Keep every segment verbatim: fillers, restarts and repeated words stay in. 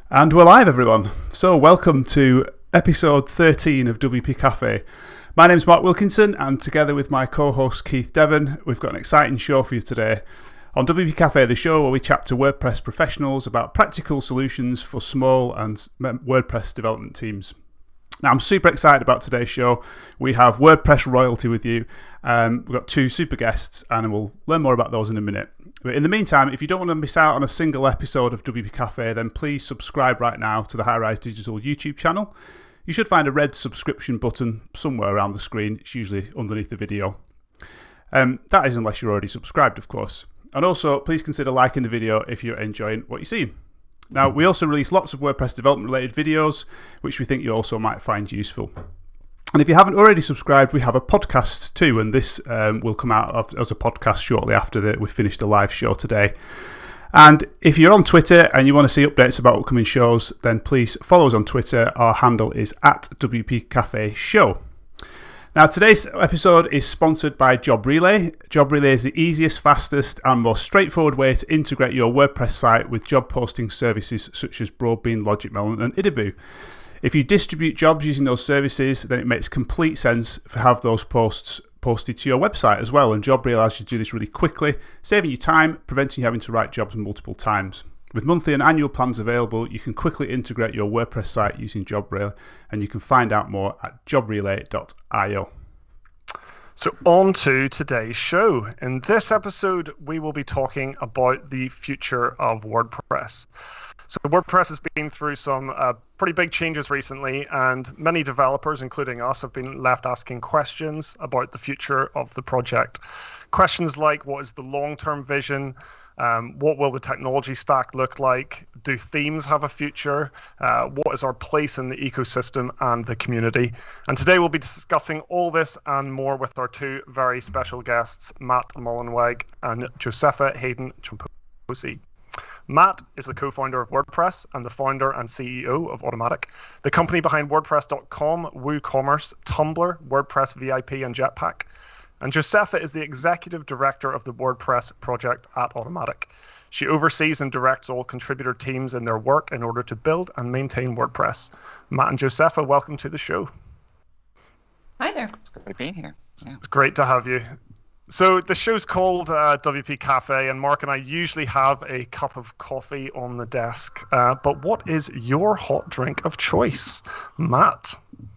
And we're live, everyone. So welcome to episode thirteen of W P Cafe. My name's Mark Wilkinson, and together with my co-host Keith Devon, we've got an exciting show for you today. On W P Cafe, the show where we chat to WordPress professionals about practical solutions for small and WordPress development teams. Now, I'm super excited about today's show. We have WordPress royalty with you. Um, we've got two super guests, and we'll learn more about those in a minute. But in the meantime, if you don't want to miss out on a single episode of W P Cafe, then please subscribe right now to the High Rise Digital YouTube channel. You should find a red subscription button somewhere around the screen. It's usually underneath the video. Um, that is unless you're already subscribed, of course. And also, please consider liking the video if you're enjoying what you see. Now, we also release lots of WordPress development related videos, which we think you also might find useful. And if you haven't already subscribed, we have a podcast too, and this um, will come out as a podcast shortly after that we finished the live show today. And if you're on Twitter and you want to see updates about upcoming shows, then please follow us on Twitter. Our handle is at W P Cafe Show. Now, today's episode is sponsored by Job Relay. Job Relay is the easiest, fastest, and most straightforward way to integrate your WordPress site with job posting services such as Broadbean, LogicMelon, and Idaboo. If you distribute jobs using those services, then it makes complete sense to have those posts posted to your website as well. And Job Relay allows you to do this really quickly, saving you time, preventing you having to write jobs multiple times. With monthly and annual plans available, you can quickly integrate your WordPress site using Job Relay, and you can find out more at job relay dot io. So on to today's show. In this episode, we will be talking about the future of WordPress. So WordPress has been through some uh, pretty big changes recently, and many developers, including us, have been left asking questions about the future of the project. Questions like, what is the long-term vision? Um, what will the technology stack look like? Do themes have a future? Uh, what is our place in the ecosystem and the community? And today we'll be discussing all this and more with our two very special guests, Matt Mullenweg and Josefa Hayden Chomposi. Matt is the co-founder of WordPress and the founder and C E O of Automattic, the company behind WordPress dot com, WooCommerce, Tumblr, WordPress V I P, and Jetpack. And Josefa is the executive director of the WordPress project at Automattic. She oversees and directs all contributor teams in their work in order to build and maintain WordPress. Matt and Josefa, welcome to the show. Hi there. It's great being here. Yeah. It's great to have you. So the show's called uh, W P Cafe, and Mark and I usually have a cup of coffee on the desk. Uh, but what is your hot drink of choice, Matt?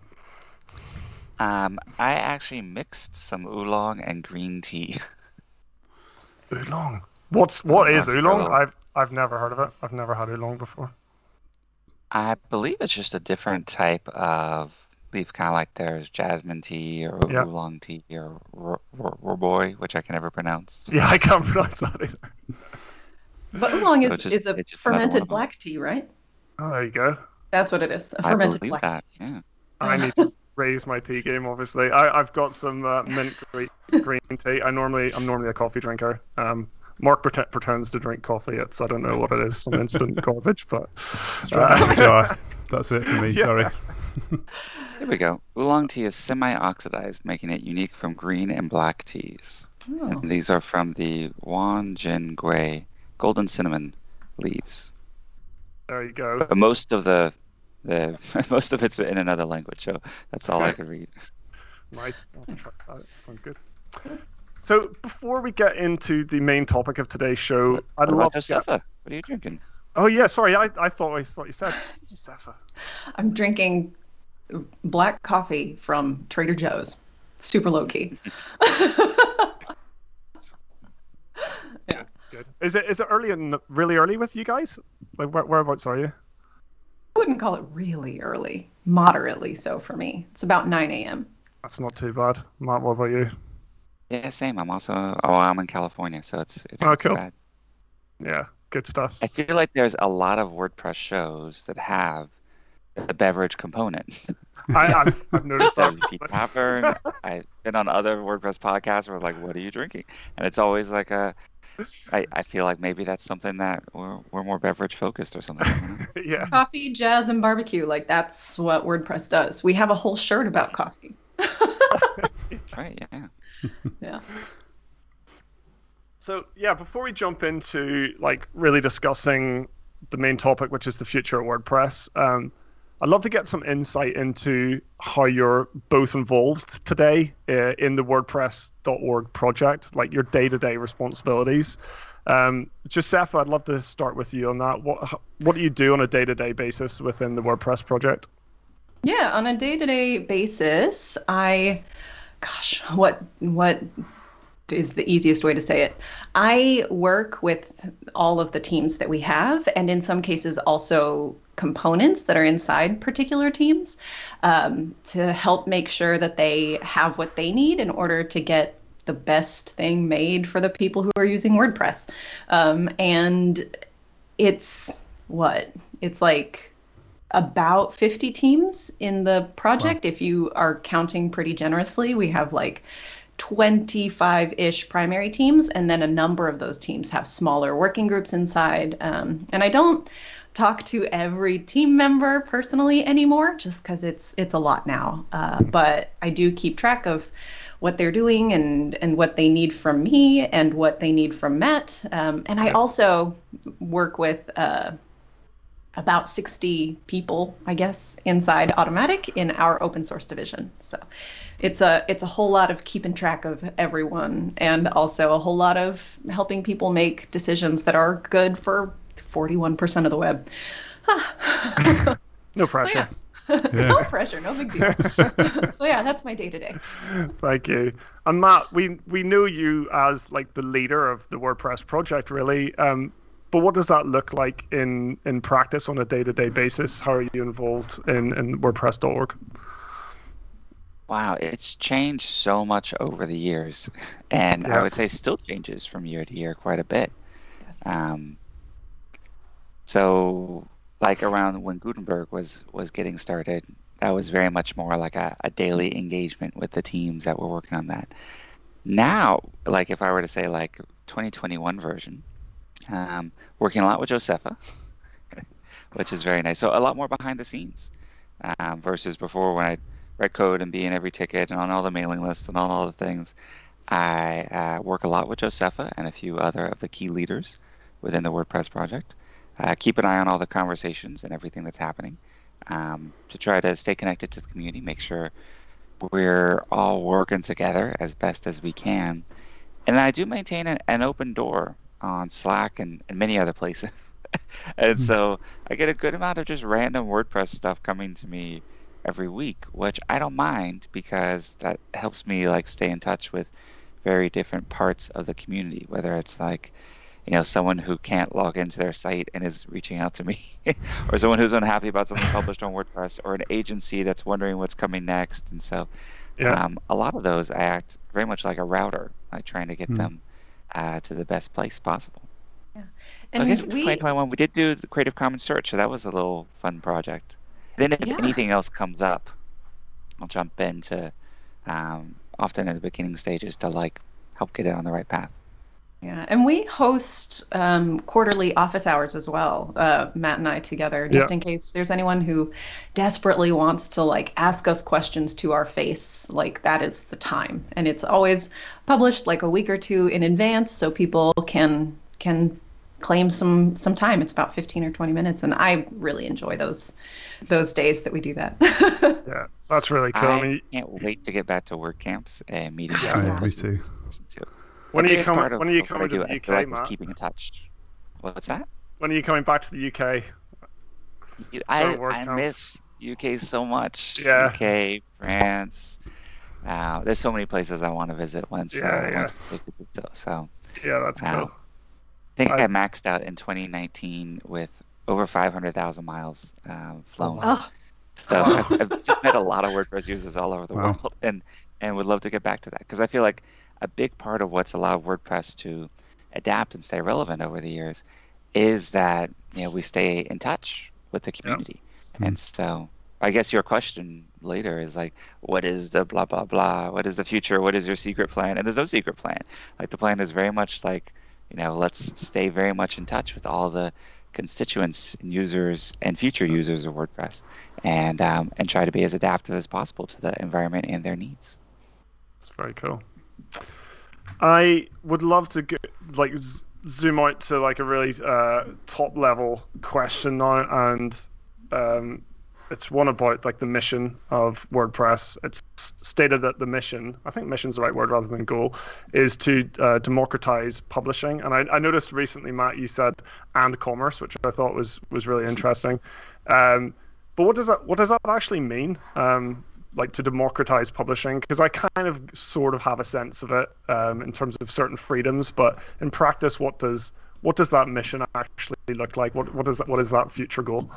Um, I actually mixed some oolong and green tea. Oolong. What's what is Oolong. oolong? I've I've never heard of it. I've never had oolong before. I believe it's just a different type of leaf, kind of like there's jasmine tea or Yeah. oolong tea or ro- ro- roboy, which I can never pronounce. Yeah, I can't pronounce that either. But oolong So is, it's just- is a it's just another one fermented of them. black tea, right? Oh, there you go. That's what it is. A I fermented believe black that. Yeah. I need to raise my tea game. Obviously, I, I've got some uh, mint green, green tea. I normally I'm normally a coffee drinker. Um, Mark pret- pretends to drink coffee. It's I don't know what it is. Some instant garbage, but Straight out of the jar. That's it for me, Yeah. sorry. Here we go. Oolong tea is semi-oxidized, making it unique from green and black teas. Oh. And these are from the Wan Jin Gui golden cinnamon leaves. there you go. But most of the the most of it's in another language, so that's all I Okay. could read. Nice. I'll have to try that. Sounds good. So before we get into the main topic of today's show, I'd What love about to. Josefa? What are you drinking? Oh yeah, sorry. I, I thought I thought you said Josefa. I'm drinking black coffee from Trader Joe's. Super low key. Yeah. Good. Is it is it early and really early with you guys? Like where, whereabouts are you? I wouldn't call it really early. Moderately so for me. It's about nine a.m. That's not too bad. Matt, what about you? Yeah, same. I'm also oh, I'm in California, so it's it's Oh, not too cool. bad. Yeah, good stuff. I feel like there's a lot of WordPress shows that have the beverage component. I, I've, I've noticed So that. you see Tavern. I've been on other WordPress podcasts where like, what are you drinking? And it's always like a. I, I feel like maybe that's something that we're we're more beverage focused or something. I don't know. Yeah. Coffee, jazz, and barbecue. Like that's what WordPress does. We have a whole shirt about coffee. Right? Yeah. Yeah. So yeah, before we jump into like really discussing the main topic, which is the future of WordPress. Um, I'd love to get some insight into how you're both involved today uh, in the WordPress dot org project, like your day-to-day responsibilities. Um, Josefa, I'd love to start with you on that. What what do you do on a day-to-day basis within the WordPress project? Yeah, on a day-to-day basis, I, gosh, what what is the easiest way to say it? I work with all of the teams that we have, and in some cases also components that are inside particular teams, um, to help make sure that they have what they need in order to get the best thing made for the people who are using WordPress. Um, and it's what? It's like about fifty teams in the project. Wow. If you are counting pretty generously, we have like twenty-five-ish primary teams, and then a number of those teams have smaller working groups inside. Um, and I don't talk to every team member personally anymore, just because it's it's a lot now. Uh, but I do keep track of what they're doing and and what they need from me and what they need from Matt. Um, and I also work with uh, about sixty people, I guess, inside Automattic in our open source division. So it's a it's a whole lot of keeping track of everyone, and also a whole lot of helping people make decisions that are good for forty-one percent of the web. No pressure. So, yeah. Yeah. No pressure, no big deal. So yeah, that's my day to day. Thank you. And Matt, we we know you as like the leader of the WordPress project, really. Um, but what does that look like in in practice on a day to day basis? How are you involved in in WordPress dot org? Wow, it's changed so much over the years, and yeah. I would say still changes from year to year quite a bit. Yes. Um, so. Like around when Gutenberg was was getting started, that was very much more like a, a daily engagement with the teams that were working on that. Now, like if I were to say like twenty twenty-one version, um, working a lot with Josefa, which is very nice. So a lot more behind the scenes um, versus before when I'd write code and be in every ticket and on all the mailing lists and on all the things. I uh, work a lot with Josefa and a few other of the key leaders within the WordPress project. Uh, keep an eye on all the conversations and everything that's happening um, to try to stay connected to the community, make sure we're all working together as best as we can. And I do maintain an, an open door on Slack and, and many other places. And mm-hmm. so I get a good amount of just random WordPress stuff coming to me every week, which I don't mind because that helps me like stay in touch with very different parts of the community, whether it's like you know, someone who can't log into their site and is reaching out to me, or someone who's unhappy about something published on WordPress, or an agency that's wondering what's coming next. And so yeah. um, a lot of those, I act very much like a router, like trying to get mm. them uh, to the best place possible. Yeah. And so I guess in we... twenty twenty-one, we did do the Creative Commons search, so that was a little fun project. Then if yeah. anything else comes up, I'll jump into um, often in the beginning stages to like help get it on the right path. Yeah, and we host um, quarterly office hours as well, uh, Matt and I together, just yeah. in case there's anyone who desperately wants to like ask us questions to our face. Like that is the time, and it's always published like a week or two in advance, so people can can claim some some time. It's about fifteen or twenty minutes, and I really enjoy those those days that we do that. Yeah, that's really cool. I, I mean, can't wait to get back to WordCamps and meeting. Yeah, yeah me too. too. When are you coming? When are you coming to the U K, like Matt? Keeping in touch. What's that? When are you coming back to the U K? I I miss U K so much. Yeah. U K, France. Uh, there's so many places I want to visit once. Yeah, uh, yeah. once so, so. Yeah, that's uh, cool. I think I, I maxed out in twenty nineteen with over five hundred thousand miles um, flown. Oh. So I've, I've just met a lot of WordPress users all over the wow. world, and and would love to get back to that because I feel like a big part of what's allowed WordPress to adapt and stay relevant over the years is that you know we stay in touch with the community. Yep. And so I guess your question later is like, what is the blah blah blah? What is the future? What is your secret plan? And there's no secret plan. Like the plan is very much like, you know, let's stay very much in touch with all the constituents and users and future users of WordPress, and um, and try to be as adaptive as possible to the environment and their needs. That's very cool. I would love to get, like zoom out to like a really uh, top level question now, and um, it's one about like the mission of WordPress. It's stated that the mission, I think mission's the right word rather than goal, is to uh, democratize publishing. And I, I noticed recently, Matt, you said and commerce, which I thought was was really interesting. Um, but what does that what does that actually mean? Um, like to democratize publishing, because I kind of sort of have a sense of it um, in terms of certain freedoms, but in practice, what does what does that mission actually look like? What what is that, what is that future goal?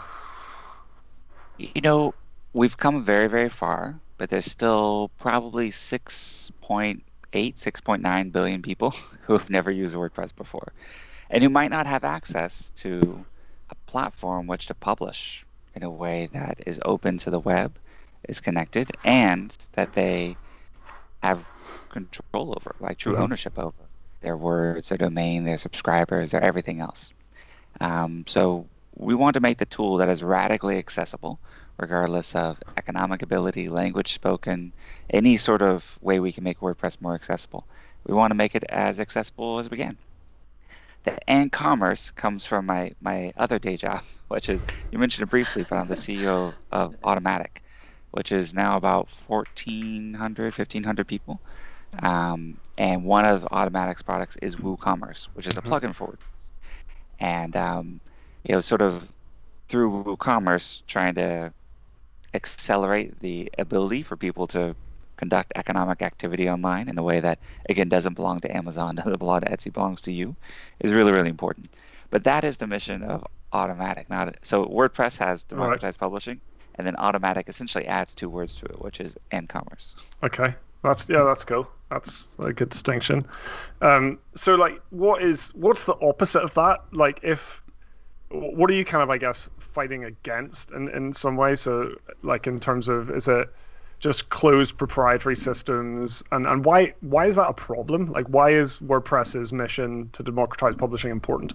You know, we've come very, very far, but there's still probably six point eight, six point nine billion people who have never used WordPress before, and who might not have access to a platform which to publish in a way that is open to the web, is connected, and that they have control over, like true mm-hmm. ownership over their words, their domain, their subscribers, their everything else. Um, so we want to make the tool that is radically accessible, regardless of economic ability, language spoken, any sort of way we can make WordPress more accessible. We want to make it as accessible as we can. The and commerce comes from my, my other day job, which is, you mentioned it briefly, but I'm the C E O of Automattic, which is now about fourteen hundred, fifteen hundred people. Um, and one of Automattic's products is WooCommerce, which is a plugin for WordPress. And, um, you know, sort of through WooCommerce, trying to accelerate the ability for people to conduct economic activity online in a way that, again, doesn't belong to Amazon, doesn't belong to Etsy, belongs to you, is really, really important. But that is the mission of Automattic. Not, so WordPress has democratized right. publishing, and then Automattic essentially adds two words to it, which is and commerce. Okay, that's yeah, that's cool. That's a good distinction. Um, so, like, what is what's the opposite of that? Like, if what are you kind of, I guess, fighting against in in some way? So, like, in terms of, is it just closed proprietary systems, and and why why is that a problem? Like, why is WordPress's mission to democratize publishing important?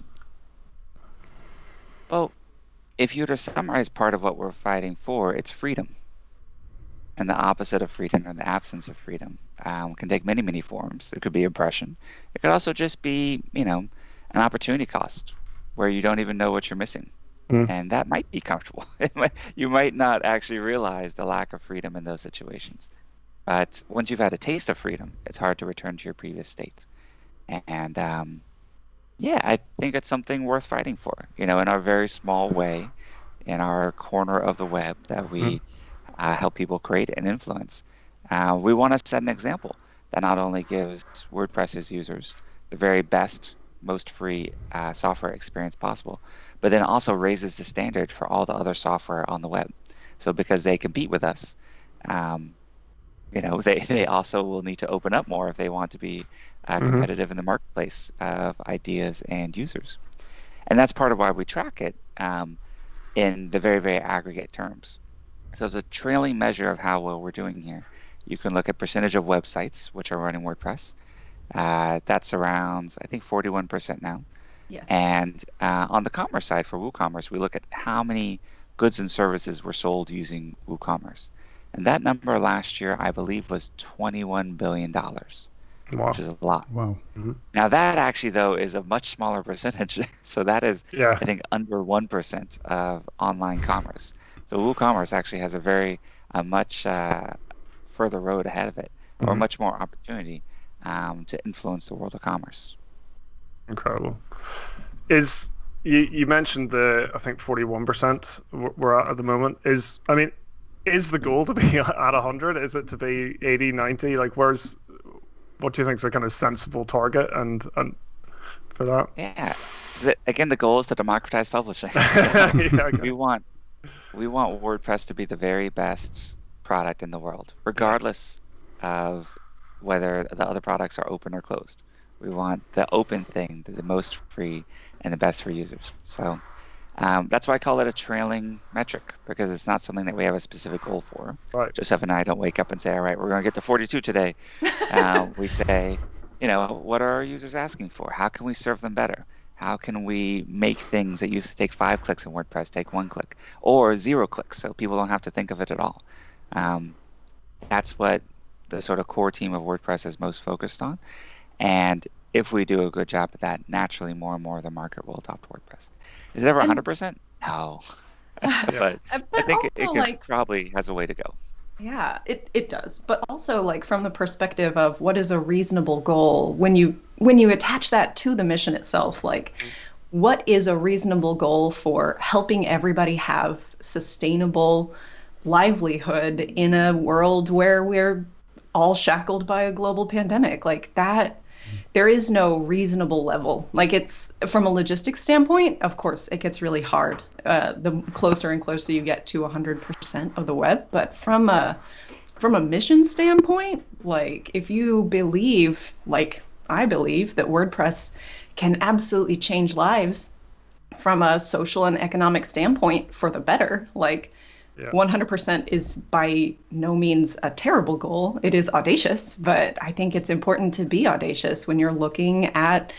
Well, if you were to summarize part of what we're fighting for, it's freedom. And the opposite of freedom, or the absence of freedom, um, can take many, many forms. It could be oppression. It could also just be, you know, an opportunity cost where you don't even know what you're missing. Mm. And that might be comfortable. You might not actually realize the lack of freedom in those situations. But once you've had a taste of freedom, it's hard to return to your previous state. And, um, yeah, I think it's something worth fighting for, you know, in our very small way, in our corner of the web that we mm. uh, help people create and influence. Uh, we want to set an example that not only gives WordPress's users the very best, most free uh, software experience possible, but then also raises the standard for all the other software on the web. So because they compete with us, um, you know, they, they also will need to open up more if they want to be uh, competitive mm-hmm. in the marketplace of ideas and users. And that's part of why we track it um, in the very, very aggregate terms. So it's a trailing measure of how well we're doing here. You can look at percentage of websites which are running WordPress. Uh, that's around, I think, forty-one percent now. Yes. And uh, on the commerce side for WooCommerce, we look at how many goods and services were sold using WooCommerce. And that number last year, I believe, was twenty-one billion dollars, wow. which is a lot. Wow. Mm-hmm. Now, that actually, though, is a much smaller percentage. So that is, yeah. I think, under one percent of online commerce. So WooCommerce actually has a very, a much uh, further road ahead of it, mm-hmm. or much more opportunity um, to influence the world of commerce. Incredible. Is you, you mentioned the, I think, forty-one percent we're at at the moment. Is, I mean, is the goal to be at one hundred? Is it to be eighty, ninety? Like, where's, what do you think is a kind of sensible target and, and for that? Yeah. The, again, the goal is to democratize publishing. So yeah, okay. we want we want WordPress to be the very best product in the world, regardless of whether the other products are open or closed. We want the open thing, the most free and the best for users. So um, that's why I call it a trailing metric, because it's not something that we have a specific goal for. Right. Joseph and I don't wake up and say, all right, we're going to get to forty-two today. uh, we say, you know, what are our users asking for? How can we serve them better? How can we make things that used to take five clicks in WordPress take one click, or zero clicks, so people don't have to think of it at all? Um, that's what the sort of core team of WordPress is most focused on. And if we do a good job at that, naturally more and more of the market will adopt WordPress. Is it ever one hundred percent? No. but, but I think it, it also, could, like, probably has a way to go. Yeah, it, it does. But also, like, from the perspective of what is a reasonable goal, when you when you attach that to the mission itself, like, what is a reasonable goal for helping everybody have sustainable livelihood in a world where we're all shackled by a global pandemic? Like, that, there is no reasonable level. Like, it's, from a logistics standpoint, of course, it gets really hard uh, the closer and closer you get to one hundred percent of the web. But from a from a mission standpoint, like, if you believe, like I believe, that WordPress can absolutely change lives from a social and economic standpoint for the better, like, yeah. one hundred percent is by no means a terrible goal. It is audacious, but I think it's important to be audacious when you're looking at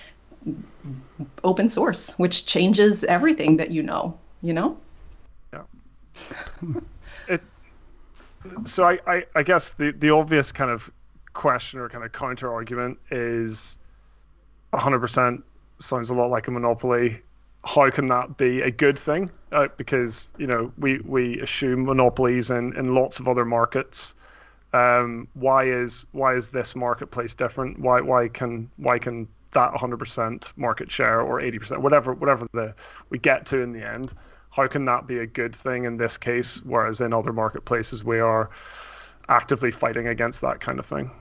open source, which changes everything that you know, you know? Yeah. it, so I, I, I guess the, the obvious kind of question or kind of counter argument is one hundred percent sounds a lot like a monopoly. How can that be a good thing? Uh, because, you know, we, we assume monopolies in, in lots of other markets. Um, why is why is this marketplace different? Why why can why can that one hundred percent market share or eighty percent, whatever whatever the we get to in the end, how can that be a good thing in this case, whereas in other marketplaces we are actively fighting against that kind of thing?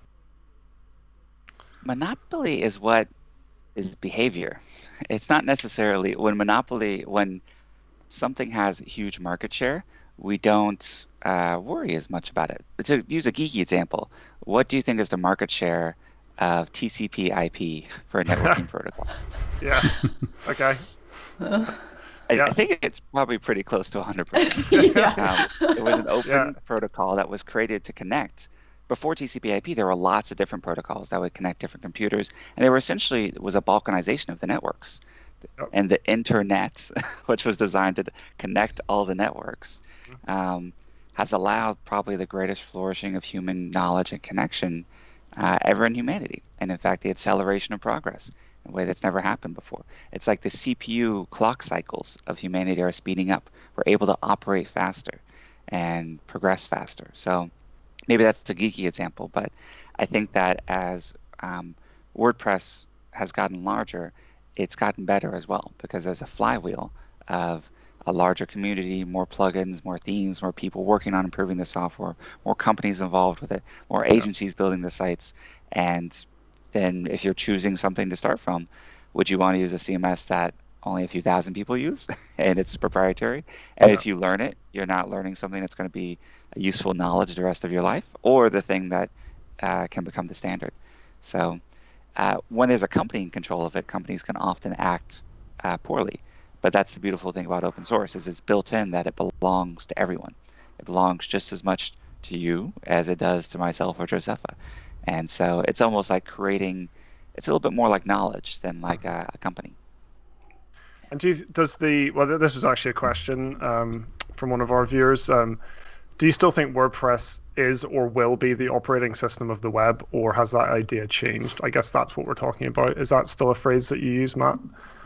Monopoly is what is behavior. It's not necessarily when monopoly when something has huge market share, we don't uh, worry as much about it. To use a geeky example, what do you think is the market share of T C P I P for a networking protocol? Yeah. Okay. I, yeah. I think it's probably pretty close to one hundred percent. Yeah. Um, it was an open yeah. protocol that was created to connect. Before T C P I P, there were lots of different protocols that would connect different computers, and they were essentially it was a balkanization of the networks. Yep. And the internet, which was designed to connect all the networks, um, has allowed probably the greatest flourishing of human knowledge and connection uh, ever in humanity. And in fact, the acceleration of progress in a way that's never happened before. It's like the C P U clock cycles of humanity are speeding up. We're able to operate faster and progress faster. So maybe that's a geeky example, but I think that as um, WordPress has gotten larger, it's gotten better as well, because there's a flywheel of a larger community, more plugins, more themes, more people working on improving the software, more companies involved with it, more agencies building the sites. And then if you're choosing something to start from, would you want to use a C M S that only a few thousand people use and it's proprietary? And yeah. if you learn it, you're not learning something that's going to be a useful knowledge the rest of your life, or the thing that uh, can become the standard. So uh, when there's a company in control of it, companies can often act uh, poorly. But that's the beautiful thing about open source, is it's built in that it belongs to everyone. It belongs just as much to you as it does to myself or Josepha. And so it's almost like creating, it's a little bit more like knowledge than like a, a company. And geez, does the, well, this was actually a question um, from one of our viewers. Um, do you still think WordPress is or will be the operating system of the web, or has that idea changed? I guess that's what we're talking about. Is that still a phrase that you use, Matt?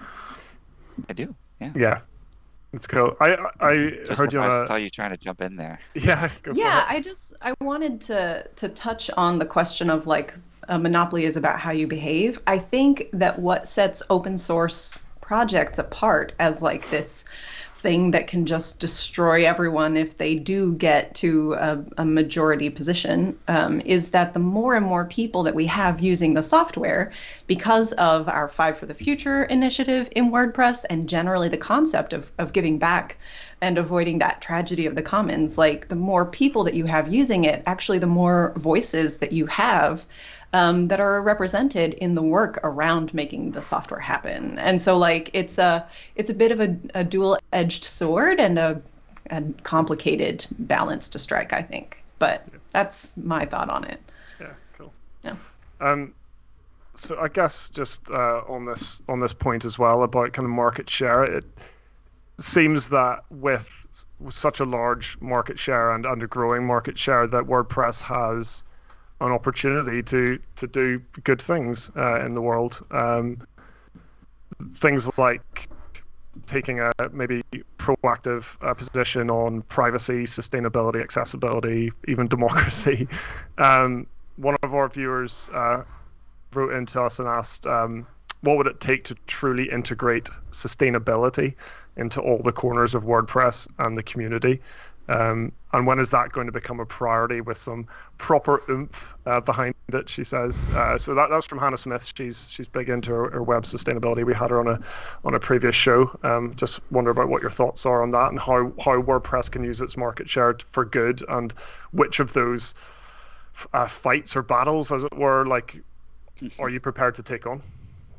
I do, yeah. Yeah, it's cool. I I just heard you on I a... saw you trying to jump in there. Yeah, go for yeah. it. I just I wanted to to touch on the question of like a monopoly is about how you behave. I think that what sets open source projects apart as like this thing that can just destroy everyone if they do get to a, a majority position um, is that the more and more people that we have using the software, because of our Five for the Future initiative in WordPress and generally the concept of, of giving back and avoiding that tragedy of the commons, like the more people that you have using it, actually the more voices that you have Um, that are represented in the work around making the software happen. And so like it's a it's a bit of a, a dual-edged sword and a, a complicated balance to strike, I think. But yeah. That's my thought on it. Yeah, cool. Yeah. Um, so I guess just uh, on this on this point as well about kind of market share, it seems that with such a large market share and, and a growing market share, that WordPress has an opportunity to to do good things uh, in the world. Um, things like taking a maybe proactive uh, position on privacy, sustainability, accessibility, even democracy. Um, one of our viewers uh, wrote into us and asked, um, what would it take to truly integrate sustainability into all the corners of WordPress and the community? Um, and when is that going to become a priority with some proper oomph uh, behind it, she says. Uh, so that, that was from Hannah Smith. She's she's big into her, her web sustainability. We had her on a on a previous show. Um, just wonder about what your thoughts are on that and how, how WordPress can use its market share for good, and which of those uh, fights or battles, as it were, like, are you prepared to take on?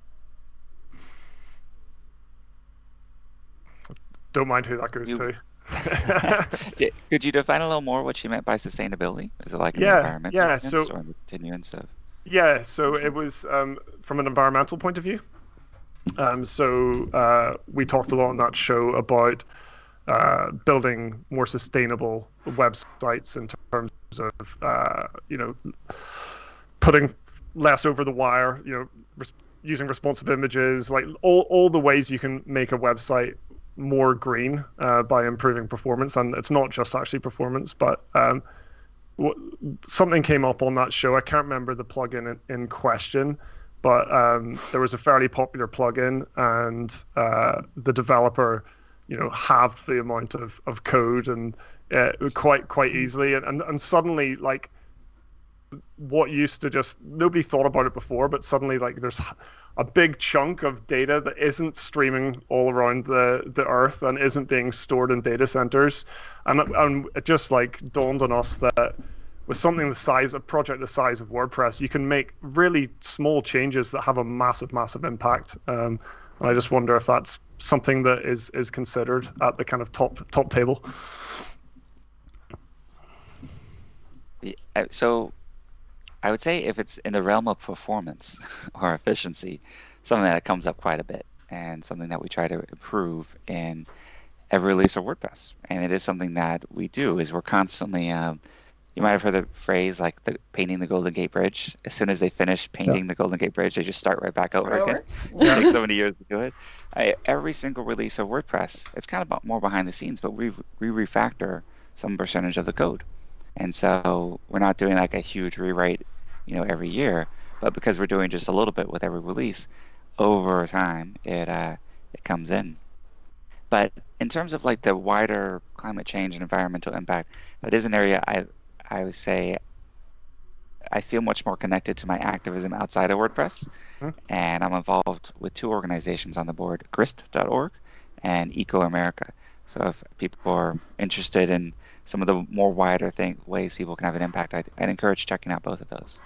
Don't mind who that goes you- to. Could you define a little more what you meant by sustainability? Is it like an Yeah, environmental yeah, sense so- or the continuance of? Yeah, so it was um, from an environmental point of view. Um, so uh, we talked a lot on that show about uh, building more sustainable websites in terms of uh, you know putting less over the wire, you know, res- using responsive images, like all all the ways you can make a website more green uh, by improving performance. And it's not just actually performance, but um, w- something came up on that show. I can't remember the plugin in, in question, but um, there was a fairly popular plugin, and uh, the developer, you know, halved the amount of, of code and uh, quite quite easily, and, and and suddenly, like, what used to just nobody thought about it before, but suddenly, like, there's a big chunk of data that isn't streaming all around the, the earth and isn't being stored in data centers. And, and it just like dawned on us that with something the size, a project the size of WordPress, you can make really small changes that have a massive, massive impact. Um, and I just wonder if that's something that is, is considered at the kind of top top table. Yeah, so I would say if it's in the realm of performance or efficiency, something that comes up quite a bit and something that we try to improve in every release of WordPress. And it is something that we do is we're constantly, um, you might have heard the phrase like the painting the Golden Gate Bridge. As soon as they finish painting yeah. the Golden Gate Bridge, they just start right back over right again. Over. It takes so many years to do it. I, every single release of WordPress, it's kind of more behind the scenes, but we, we refactor some percentage of the code. And so we're not doing like a huge rewrite, you know, every year, but because we're doing just a little bit with every release, over time it uh, it comes in. But in terms of like the wider climate change and environmental impact, that is an area I I would say I feel much more connected to my activism outside of WordPress, mm-hmm. and I'm involved with two organizations on the board, grist dot org and Eco America. So if people are interested in some of the more wider thing, ways people can have an impact, I'd, I'd encourage checking out both of those.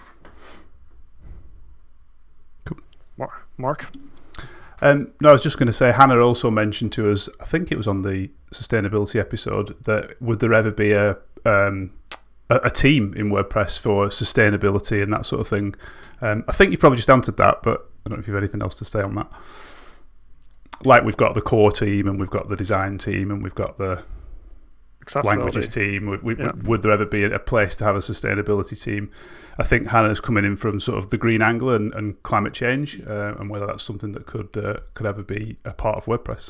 Mark? Um, no, I was just going to say, Hannah also mentioned to us, I think it was on the sustainability episode, that would there ever be a um, a, a team in WordPress for sustainability and that sort of thing? Um, I think you probably just answered that, but I don't know if you have anything else to say on that. Like we've got the core team and we've got the design team and we've got the languages team. We, we, yeah. Would there ever be a place to have a sustainability team? I think Hannah's coming in from sort of the green angle and, and climate change, uh, and whether that's something that could uh, could ever be a part of WordPress.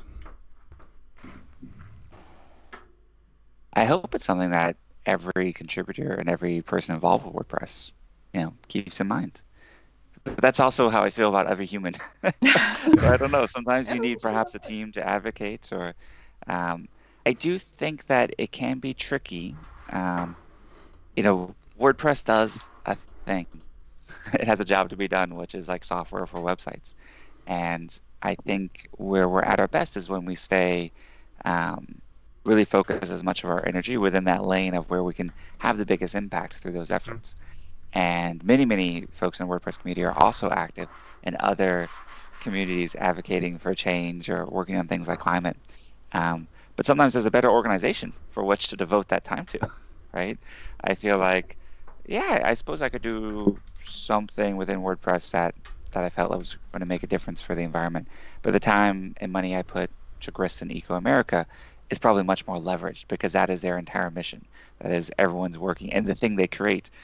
I hope it's something that every contributor and every person involved with WordPress, you know, keeps in mind. But that's also how I feel about every human. So I don't know. Sometimes you need perhaps a team to advocate, or um, I do think that it can be tricky. Um, you know, WordPress does a thing. It has a job to be done, which is like software for websites. And I think where we're at our best is when we stay um, really focused as much of our energy within that lane of where we can have the biggest impact through those efforts. And many, many folks in the WordPress community are also active in other communities advocating for change or working on things like climate. Um, but sometimes there's a better organization for which to devote that time to, right? I feel like, yeah, I suppose I could do something within WordPress that, that I felt was going to make a difference for the environment. But the time and money I put to Grist and Eco America is probably much more leveraged because that is their entire mission. That is everyone's working, and the thing they create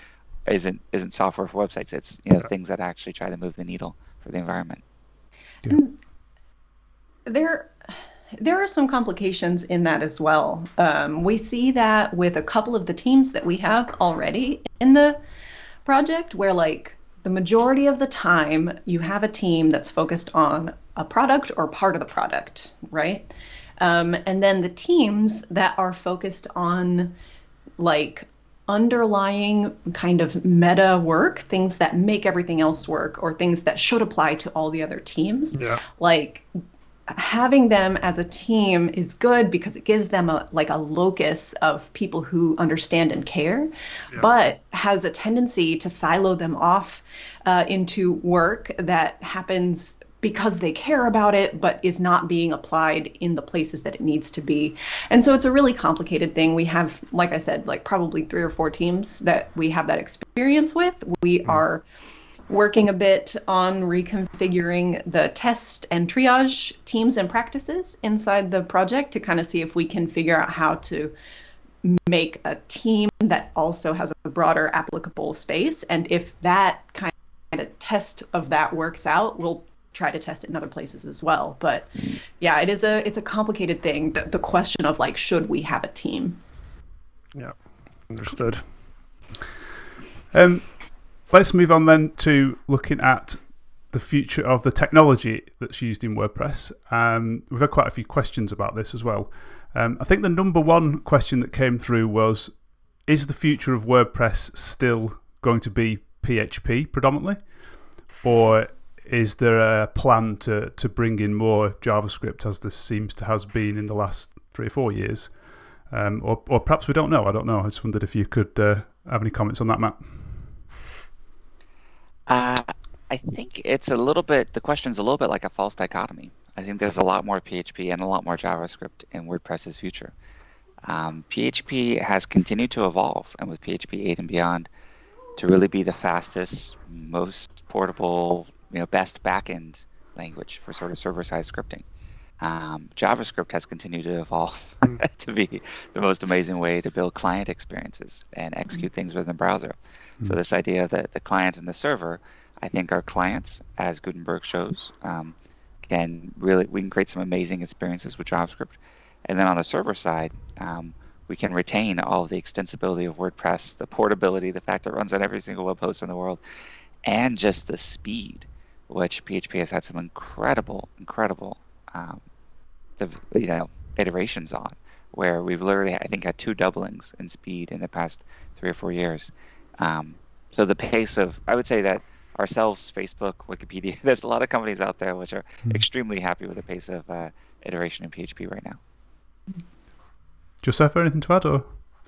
isn't isn't software for websites. It's you know Yeah. things that actually try to move the needle for the environment. And there, there are some complications in that as well. Um, we see that with a couple of the teams that we have already in the project, where like the majority of the time you have a team that's focused on a product or part of the product, right? Um, and then the teams that are focused on like underlying kind of meta work, things that make everything else work, or things that should apply to all the other teams. Yeah. Like having them as a team is good because it gives them a like a locus of people who understand and care, Yeah. but has a tendency to silo them off uh, into work that happens because they care about it, but is not being applied in the places that it needs to be. And so it's a really complicated thing. We have, like I said, like probably three or four teams that we have that experience with. We Mm. are working a bit on reconfiguring the test and triage teams and practices inside the project to kind of see if we can figure out how to make a team that also has a broader applicable space. And if that kind of test of that works out, we'll try to test it in other places as well. But yeah, it is a it's a complicated thing. The, the question of like, should we have a team? Yeah. Understood. Um, let's move on then to looking at the future of the technology that's used in WordPress. Um, we've had quite a few questions about this as well. Um, I think the number one question that came through was, is the future of WordPress still going to be P H P predominantly? Or is there a plan to, to bring in more JavaScript, as this seems to has been in the last three or four years? Um, or, or perhaps we don't know. I don't know. I just wondered if you could uh, have any comments on that, Matt. Uh, I think it's a little bit, the question's a little bit like a false dichotomy. I think there's a lot more P H P and a lot more JavaScript in WordPress's future. Um, P H P has continued to evolve, and with P H P eight and beyond, to really be the fastest, most portable, you know, best backend language for sort of server-side scripting. Um, JavaScript has continued to evolve to be the most amazing way to build client experiences and execute things within the browser. So this idea of the, the client and the server, I think our clients, as Gutenberg shows, um, can really, we can create some amazing experiences with JavaScript. And then on the server side, um, we can retain all of the extensibility of WordPress, the portability, the fact that it runs on every single web host in the world, and just the speed, which P H P has had some incredible, incredible um, you know, iterations on, where we've literally, I think, had two doublings in speed in the past three or four years. Um, so the pace of, I would say that ourselves, Facebook, Wikipedia, there's a lot of companies out there which are mm. extremely happy with the pace of uh, iteration in P H P right now. Joseph, anything to add? Or?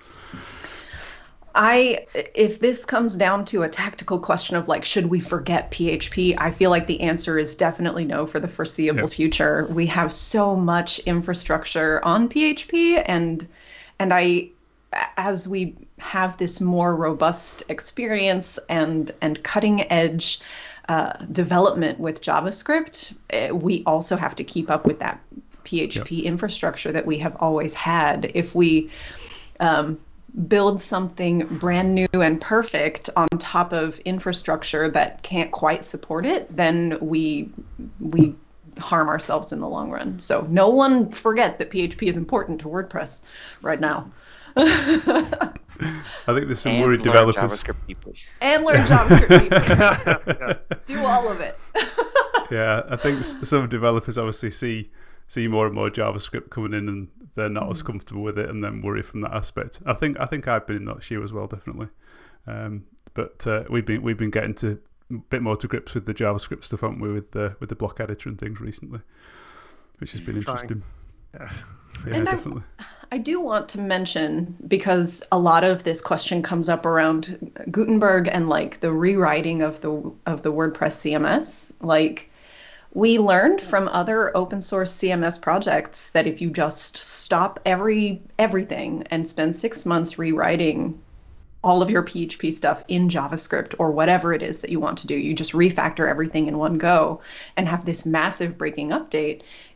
I, if this comes down to a tactical question of like, should we forget P H P? I feel like the answer is definitely no for the foreseeable yep. future. We have so much infrastructure on P H P, and and I, as we have this more robust experience and and cutting edge uh, development with JavaScript, we also have to keep up with that P H P yep. infrastructure that we have always had. If we um, build something brand new and perfect on top of infrastructure that can't quite support it, then we we harm ourselves in the long run. So no one forget that P H P is important to WordPress right now. I think there's some and worried learn developers. JavaScript deeply. And learn JavaScript deeply. Do all of it. Yeah, I think some developers obviously see see more and more JavaScript coming in, and they're not mm. as comfortable with it, and then worry from that aspect. I think I think I've been in that shoe as well, definitely. Um, but uh, we've been we've been getting to a bit more to grips with the JavaScript stuff, haven't we, with the with the block editor and things recently, which has been interesting. Yeah, yeah and definitely. I, I do want to mention, because a lot of this question comes up around Gutenberg and like the rewriting of the of the WordPress C M S, like. We learned from other open source C M S projects that if you just stop every everything and spend six months rewriting all of your P H P stuff in JavaScript or whatever it is that you want to do, you just refactor everything in one go and have this massive breaking update,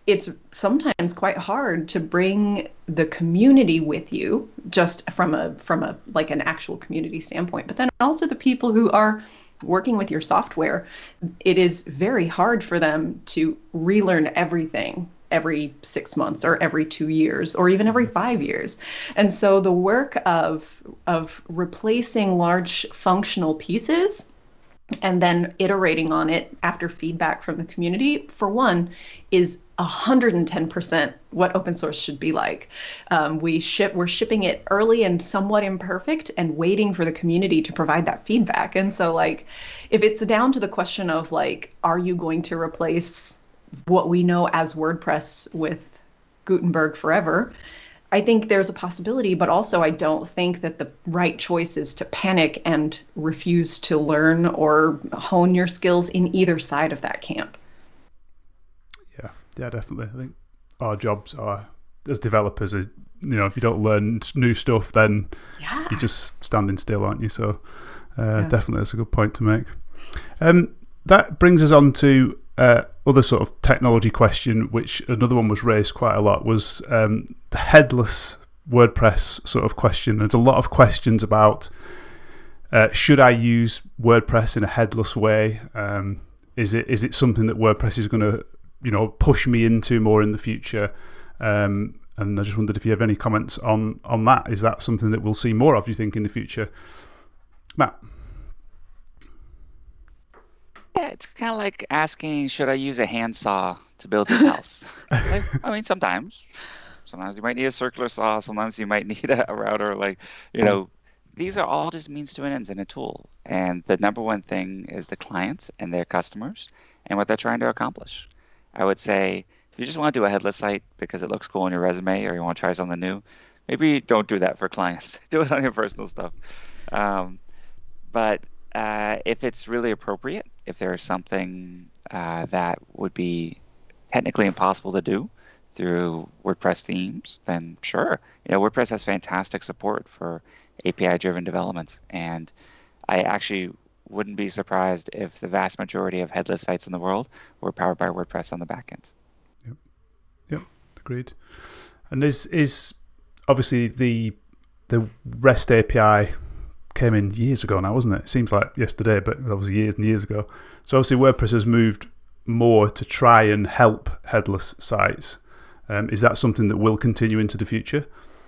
it's sometimes quite hard to bring the community with you, just from a from a like an actual community standpoint, but then also the people who are working with your software. It is very hard for them to relearn everything every six months or every two years or even every five years. And so the work of of replacing large functional pieces and then iterating on it after feedback from the community, for one, is one hundred ten percent what open source should be like. Um, we ship, we're shipping it early and somewhat imperfect and waiting for the community to provide that feedback. And so, like, if it's down to the question of, like, are you going to replace what we know as WordPress with Gutenberg forever? I think there's a possibility, but also I don't think that the right choice is to panic and refuse to learn or hone your skills in either side of that camp. Yeah, yeah, definitely. I think our jobs are, as developers, are, you know, if you don't learn new stuff, then yeah. you're just standing still, aren't you? So uh, yeah. definitely that's a good point to make. Um, that brings us on to Uh, other sort of technology question, which another one was raised quite a lot, was um, the headless WordPress sort of question. There's a lot of questions about uh, should I use WordPress in a headless way? Um, is it is it something that WordPress is going to, you know, push me into more in the future? Um, and I just wondered if you have any comments on on that. Is that something that we'll see more of, do you think, in the future? Matt? Yeah, it's kind of like asking, should I use a handsaw to build this house? Like, I mean, sometimes. Sometimes you might need a circular saw. Sometimes you might need a, a router. Like, you know, these are all just means to an ends in a tool. And the number one thing is the clients and their customers and what they're trying to accomplish. I would say, if you just want to do a headless site because it looks cool on your resume or you want to try something new, maybe don't do that for clients. Do it on your personal stuff. Um, but uh, if it's really appropriate, if there's something uh, that would be technically impossible to do through WordPress themes, then sure. You know, WordPress has fantastic support for A P I-driven development, and I actually wouldn't be surprised if the vast majority of headless sites in the world were powered by WordPress on the back end. Yep, yep, agreed. And is is obviously the the REST A P I came in years ago now, wasn't it? It seems like yesterday, but that was years and years ago. So obviously WordPress has moved more to try and help headless sites. Um, is that something that will continue into the future?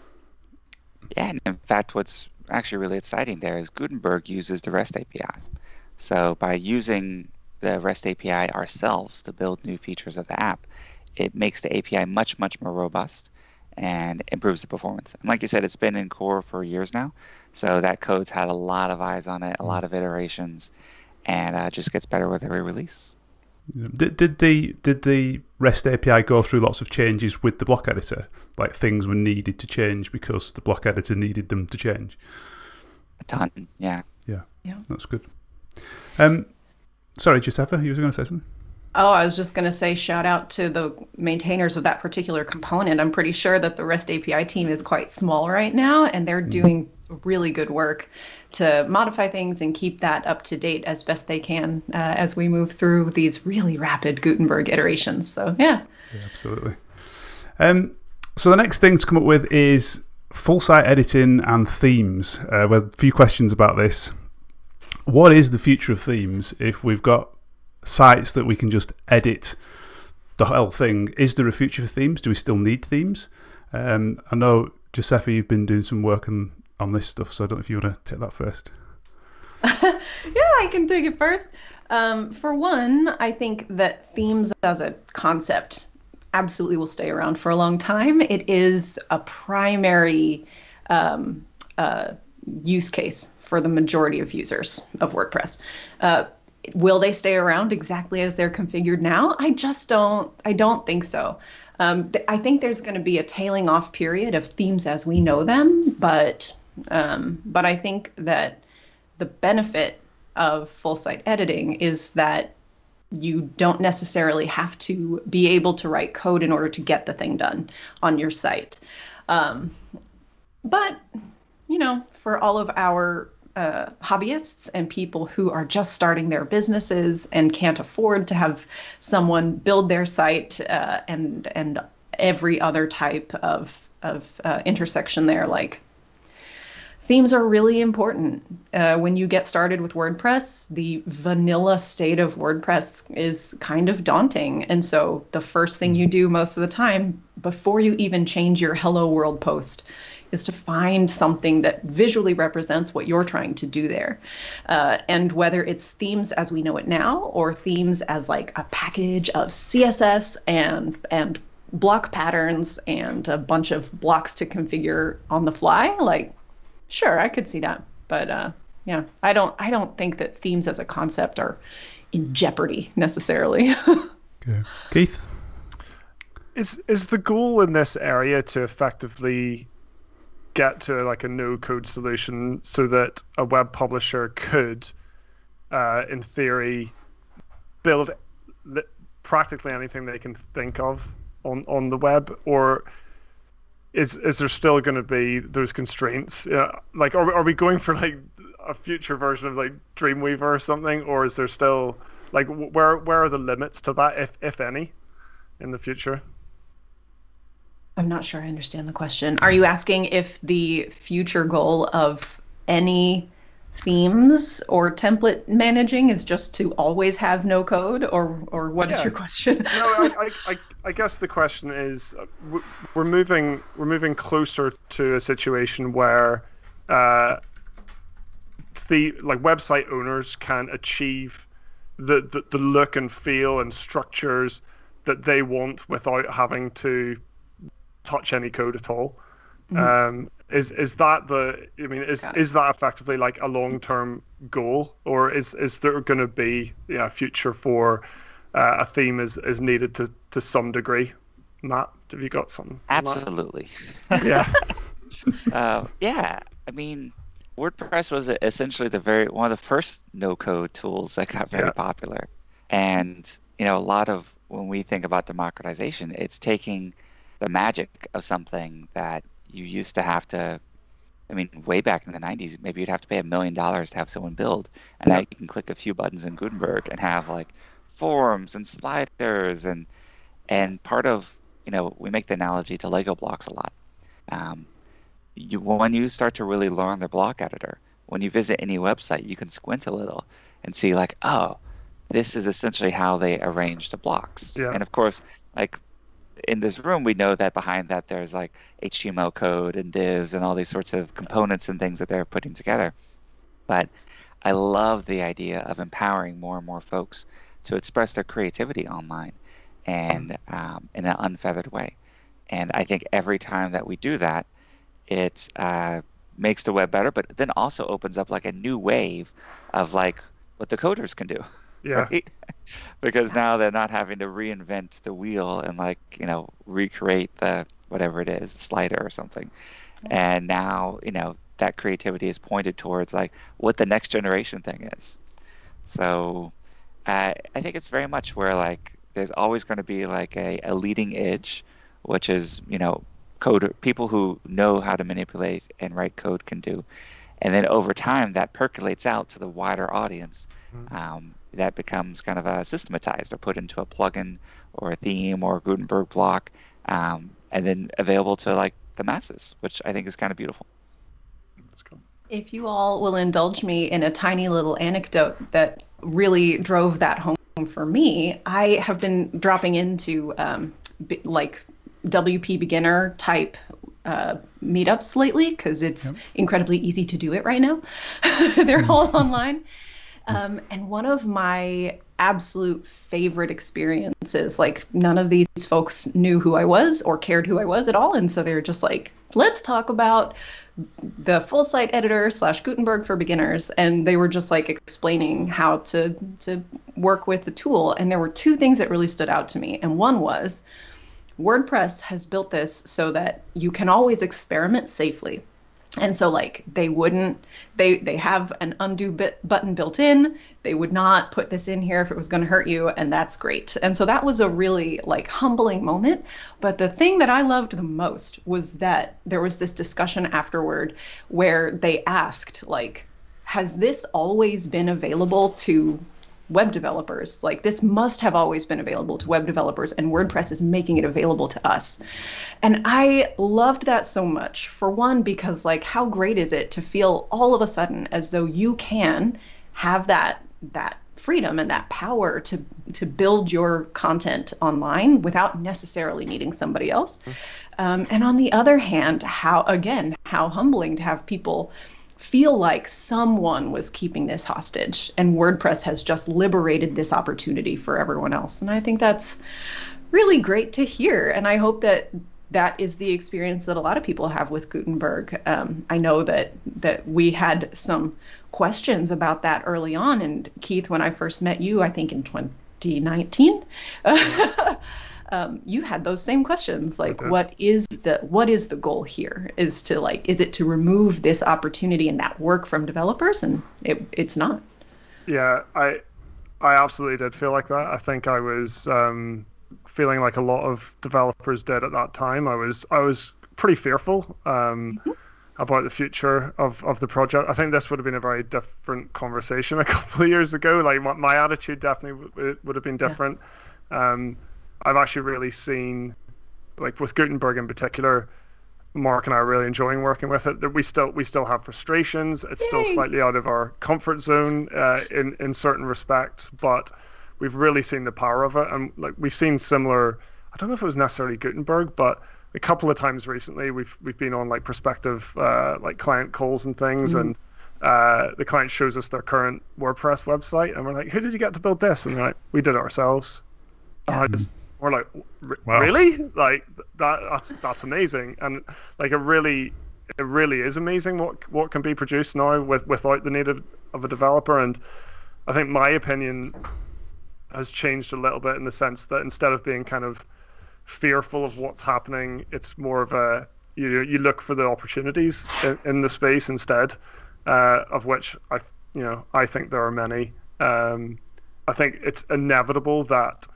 Yeah, and in fact, what's actually really exciting there is Gutenberg uses the REST A P I. So by using the REST A P I ourselves to build new features of the app, it makes the A P I much, much more robust and improves the performance. And like you said, it's been in core for years now, so that code's had a lot of eyes on it, a lot of iterations, and uh, just gets better with every release. Did did the did the REST A P I go through lots of changes with the block editor? Like things were needed to change because the block editor needed them to change? A ton, yeah. Yeah, yeah. That's good. Um, sorry, Josepha, you were going to say something? Oh, I was just going to say shout out to the maintainers of that particular component. I'm pretty sure that the REST A P I team is quite small right now, and they're doing really good work to modify things and keep that up to date as best they can uh, as we move through these really rapid Gutenberg iterations. So, yeah. Yeah, absolutely. Um, so the next thing to come up with is full site editing and themes. Uh, we have a few questions about this. What is the future of themes if we've got sites that we can just edit the whole thing? Is there a future for themes? Do we still need themes? Um, I know, Josepha, you've been doing some work on, on this stuff, so I don't know if you want to take that first. Yeah, I can take it first. Um, for one, I think that themes as a concept absolutely will stay around for a long time. It is a primary um, uh, use case for the majority of users of WordPress. Uh, Will they stay around exactly as they're configured now? I just don't, I don't think so. Um, th- I think there's going to be a tailing off period of themes as we know them, but um, but I think that the benefit of full site editing is that you don't necessarily have to be able to write code in order to get the thing done on your site. Um, but, you know, for all of our uh, hobbyists and people who are just starting their businesses and can't afford to have someone build their site, uh, and and every other type of of uh, intersection there. Like, themes are really important. Uh, when you get started with WordPress, the vanilla state of WordPress is kind of daunting. And so the first thing you do most of the time, before you even change your Hello World post, is to find something that visually represents what you're trying to do there. Uh, and whether it's themes as we know it now, or themes as like a package of C S S and and block patterns and a bunch of blocks to configure on the fly, like, sure, I could see that. But uh, yeah, I don't I don't think that themes as a concept are in jeopardy necessarily. Okay. Keith? Is is the goal in this area to effectively get to like a no-code solution so that a web publisher could, uh, in theory, build li- practically anything they can think of on, on the web? Or is is there still going to be those constraints? Uh, like, are, are we going for like a future version of like Dreamweaver or something? Or is there still, like, where where are the limits to that, if if any, in the future? I'm not sure I understand the question. Are you asking if the future goal of any themes or template managing is just to always have no code, or or what yeah. is your question? No, I, I, I guess the question is, we're moving we're moving closer to a situation where uh, the like website owners can achieve the, the, the look and feel and structures that they want without having to touch any code at all. Mm-hmm. Um, is is that the? I mean, is is that effectively like a long term goal, or is is there going to be yeah, a future for uh, a theme is is needed to to some degree? Matt, have you got something? Absolutely. Yeah. uh, yeah. I mean, WordPress was essentially the very one of the first no code tools that got very yeah. popular, and you know, a lot of when we think about democratization, it's taking the magic of something that you used to have to, I mean, way back in the nineties, maybe you'd have to pay a million dollars to have someone build. And now you can click a few buttons in Gutenberg and have like forums and sliders. And and part of, you know, we make the analogy to Lego blocks a lot. Um, you, when you start to really learn the block editor, when you visit any website, you can squint a little and see like, oh, this is essentially how they arrange the blocks. Yeah. And of course, like, in this room, we know that behind that there's like H T M L code and divs and all these sorts of components and things that they're putting together. But I love the idea of empowering more and more folks to express their creativity online and um, in an unfeathered way. And I think every time that we do that, it uh, makes the web better, but then also opens up like a new wave of like what the coders can do. Yeah. Right? Because now they're not having to reinvent the wheel and like, you know, recreate the whatever it is, slider or something. And now, you know, that creativity is pointed towards like what the next generation thing is. So uh, I think it's very much where like there's always going to be like a, a leading edge, which is, you know, code people who know how to manipulate and write code can do. And then over time that percolates out to the wider audience. Mm-hmm. Um, that becomes kind of a systematized or put into a plugin or a theme or a Gutenberg block, um, and then available to like the masses, which I think is kind of beautiful. That's cool. If you all will indulge me in a tiny little anecdote that really drove that home for me, I have been dropping into um, b- like W P beginner type uh, meetups lately because it's yep. incredibly easy to do it right now. They're all online. Um, and one of my absolute favorite experiences, like none of these folks knew who I was or cared who I was at all. And so they were just like, let's talk about the full site editor slash Gutenberg for beginners. And they were just like explaining how to, to work with the tool. And there were two things that really stood out to me. And one was WordPress has built this so that you can always experiment safely. And so like they wouldn't, they they have an undo bit button built in. They would not put this in here if it was going to hurt you. And that's great. And so that was a really like humbling moment. But the thing that I loved the most was that there was this discussion afterward where they asked like, has this always been available to web developers? Like, this must have always been available to web developers, and WordPress is making it available to us. And I loved that so much. For one, because like, how great is it to feel all of a sudden as though you can have that that freedom and that power to to build your content online without necessarily needing somebody else. Um, and on the other hand, how again, how humbling to have people feel like someone was keeping this hostage, and WordPress has just liberated this opportunity for everyone else. And I think that's really great to hear. And I hope that that is the experience that a lot of people have with Gutenberg. Um, I know that that we had some questions about that early on. And Keith, when I first met you, I think in twenty nineteen, um, you had those same questions. Like, what is the what is the goal here? Is to like, is it to remove this opportunity and that work from developers? And it, it's not. Yeah, I I absolutely did feel like that. I think I was um, feeling like a lot of developers did at that time. I was I was pretty fearful um, mm-hmm. about the future of, of the project. I think this would have been a very different conversation a couple of years ago. Like, my, my attitude definitely w- would have been different. Yeah. Um, I've actually really seen, like with Gutenberg in particular, Mark and I are really enjoying working with it. That we still we still have frustrations. It's Yay. still slightly out of our comfort zone uh, in in certain respects, but we've really seen the power of it. And like, we've seen similar. I don't know if it was necessarily Gutenberg, but a couple of times recently we've we've been on like prospective uh, like client calls and things, mm. and uh, the client shows us their current WordPress website, and we're like, "Who did you get to build this?" And they're like, "We did it ourselves." And I just, we're like, wow. Really? Like that? That's that's amazing, and like it really, it really is amazing what what can be produced now with without the need of, of a developer. And I think my opinion has changed a little bit in the sense that instead of being kind of fearful of what's happening, it's more of a you you look for the opportunities in, in the space instead, uh, of which I you know I think there are many. Um, I think it's inevitable that.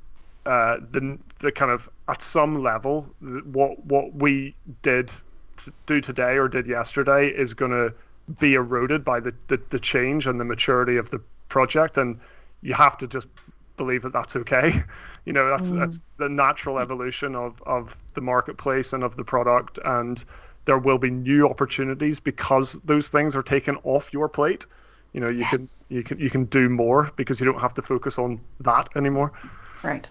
Uh, the the kind of at some level what what we did to do today or did yesterday is going to be eroded by the, the the change and the maturity of the project, and you have to just believe that that's okay. You know, that's mm. that's the natural evolution of of the marketplace and of the product, and there will be new opportunities because those things are taken off your plate. You know, you yes. can you can you can do more because you don't have to focus on that anymore. Right.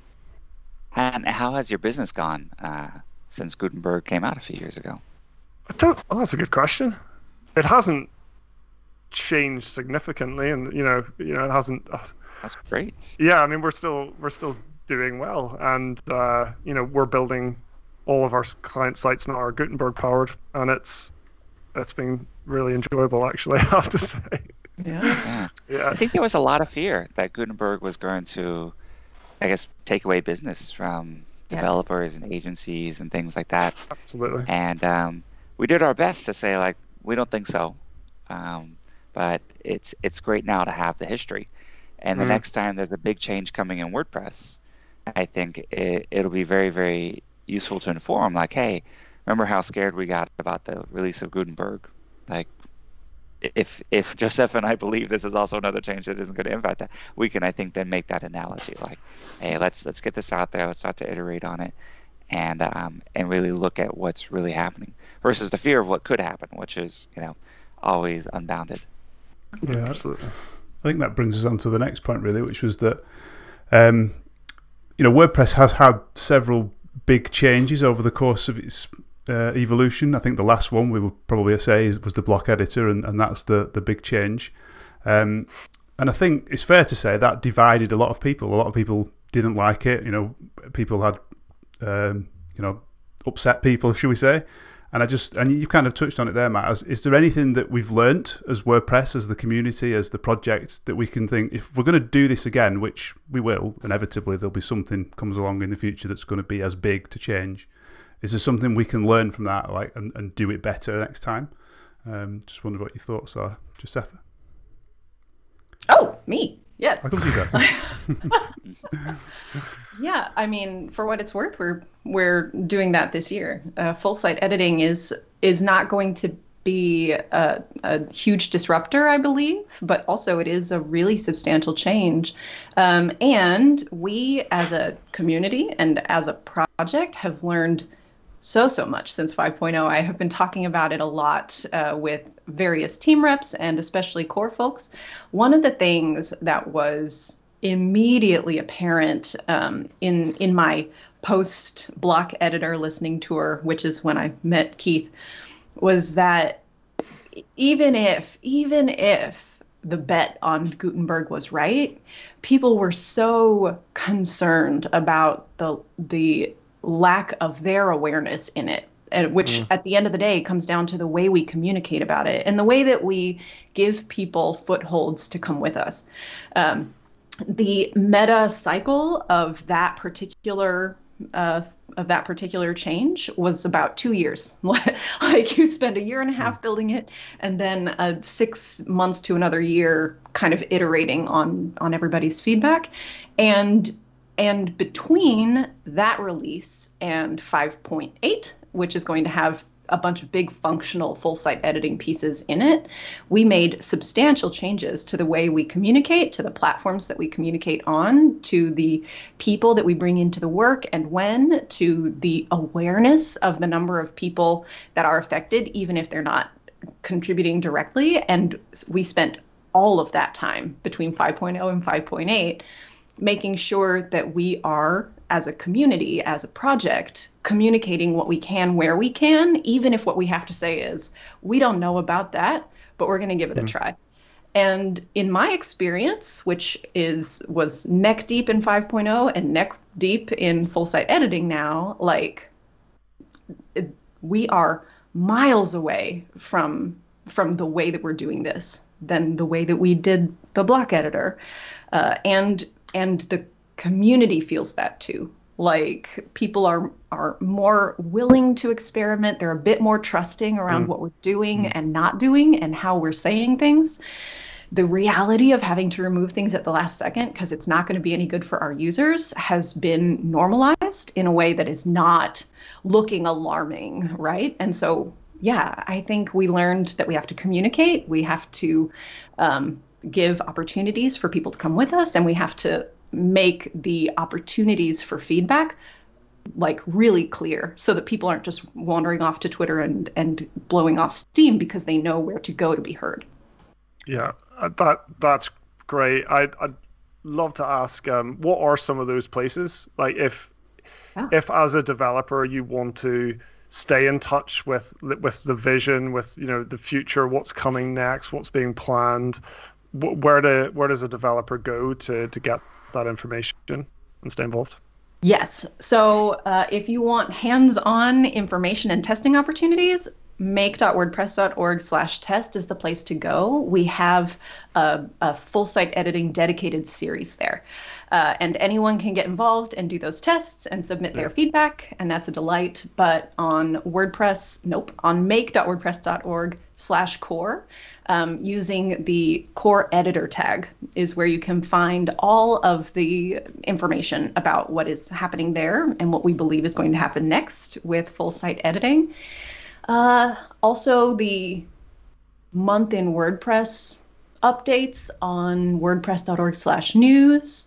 And how has your business gone uh, since Gutenberg came out a few years ago? I don't. Oh, that's a good question. It hasn't changed significantly, and you know, you know, it hasn't. Uh, that's great. Yeah, I mean, we're still we're still doing well, and uh, you know, we're building all of our client sites now are Gutenberg powered, and it's it's been really enjoyable, actually. I have to say. Yeah. yeah. Yeah. I think there was a lot of fear that Gutenberg was going to, I guess, take away business from developers yes. and agencies and things like that. Absolutely. And um, we did our best to say, like, we don't think so. Um, but it's it's great now to have the history. And the mm. next time there's a big change coming in WordPress, I think it, it'll be very, very useful to inform, like, hey, remember how scared we got about the release of Gutenberg? Like, if if Joseph and I believe this is also another change that isn't going to impact that, we can, I think, then make that analogy. Like, hey, let's let's get this out there. Let's start to iterate on it, and um, and really look at what's really happening versus the fear of what could happen, which is, you know, always unbounded. Yeah, absolutely. I think that brings us on to the next point, really, which was that, um, you know, WordPress has had several big changes over the course of its Uh, evolution. I think the last one we would probably say is, was the block editor, and, and that's the, the big change. Um, and I think it's fair to say that divided a lot of people. A lot of people didn't like it. You know, people had, um, you know, upset people, should we say? And I just, and you kind of touched on it there, Matt. Is, is there anything that we've learnt as WordPress, as the community, as the project, that we can think, if we're going to do this again, which we will, inevitably, there'll be something comes along in the future that's going to be as big to change. Is there something we can learn from that, like, and, and do it better next time? Um, just wonder what your thoughts are, Josepha. Oh, me, yes. I come to you guys. Yeah, I mean, for what it's worth, we're we're doing that this year. Uh, full site editing is is not going to be a, a huge disruptor, I believe, but also it is a really substantial change. Um, and we as a community and as a project have learned so, so much since five point oh. I have been talking about it a lot uh, with various team reps and especially core folks. One of the things that was immediately apparent um, in in my post-block editor listening tour, which is when I met Keith, was that even if, even if the bet on Gutenberg was right, people were so concerned about the the lack of their awareness in it, and which mm. at the end of the day comes down to the way we communicate about it and the way that we give people footholds to come with us. Um, the meta cycle of that particular uh, of that particular change was about two years. Like you spend a year and a half building it, and then uh, six months to another year kind of iterating on on everybody's feedback. And and between that release and five point eight, which is going to have a bunch of big functional full site editing pieces in it, we made substantial changes to the way we communicate, to the platforms that we communicate on, to the people that we bring into the work and when, to the awareness of the number of people that are affected, even if they're not contributing directly. And we spent all of that time between five point oh and five point eight making sure that we are, as a community, as a project, communicating what we can where we can, even if what we have to say is, we don't know about that, but we're going to give it mm-hmm. a try. And in my experience, which is was neck deep in five point oh and neck deep in full site editing now, like it, we are miles away from from the way that we're doing this than the way that we did the block editor. Uh, and and the community feels that too. Like people are are more willing to experiment. They're a bit more trusting around mm. what we're doing mm. and not doing and how we're saying things. The reality of having to remove things at the last second because it's not going to be any good for our users has been normalized in a way that is not looking alarming, right? And so, yeah, I think we learned that we have to communicate. We have to um, give opportunities for people to come with us, and we have to make the opportunities for feedback like really clear so that people aren't just wandering off to Twitter and, and blowing off steam because they know where to go to be heard. Yeah, that that's great. I'd, I'd love to ask, um, what are some of those places? Like if yeah. if as a developer you want to stay in touch with with the vision, with you know the future, what's coming next, what's being planned, where to where does a developer go to to get that information and stay involved? Yes. So uh, if you want hands-on information and testing opportunities, make.wordpress.org slash test is the place to go. We have a, a full site editing dedicated series there. Uh, and anyone can get involved and do those tests and submit their yeah. feedback, and that's a delight. But on WordPress, nope, on make.wordpress.org slash core, um, using the core editor tag is where you can find all of the information about what is happening there and what we believe is going to happen next with full site editing. Uh, also, the month in WordPress updates on wordpress.org slash news.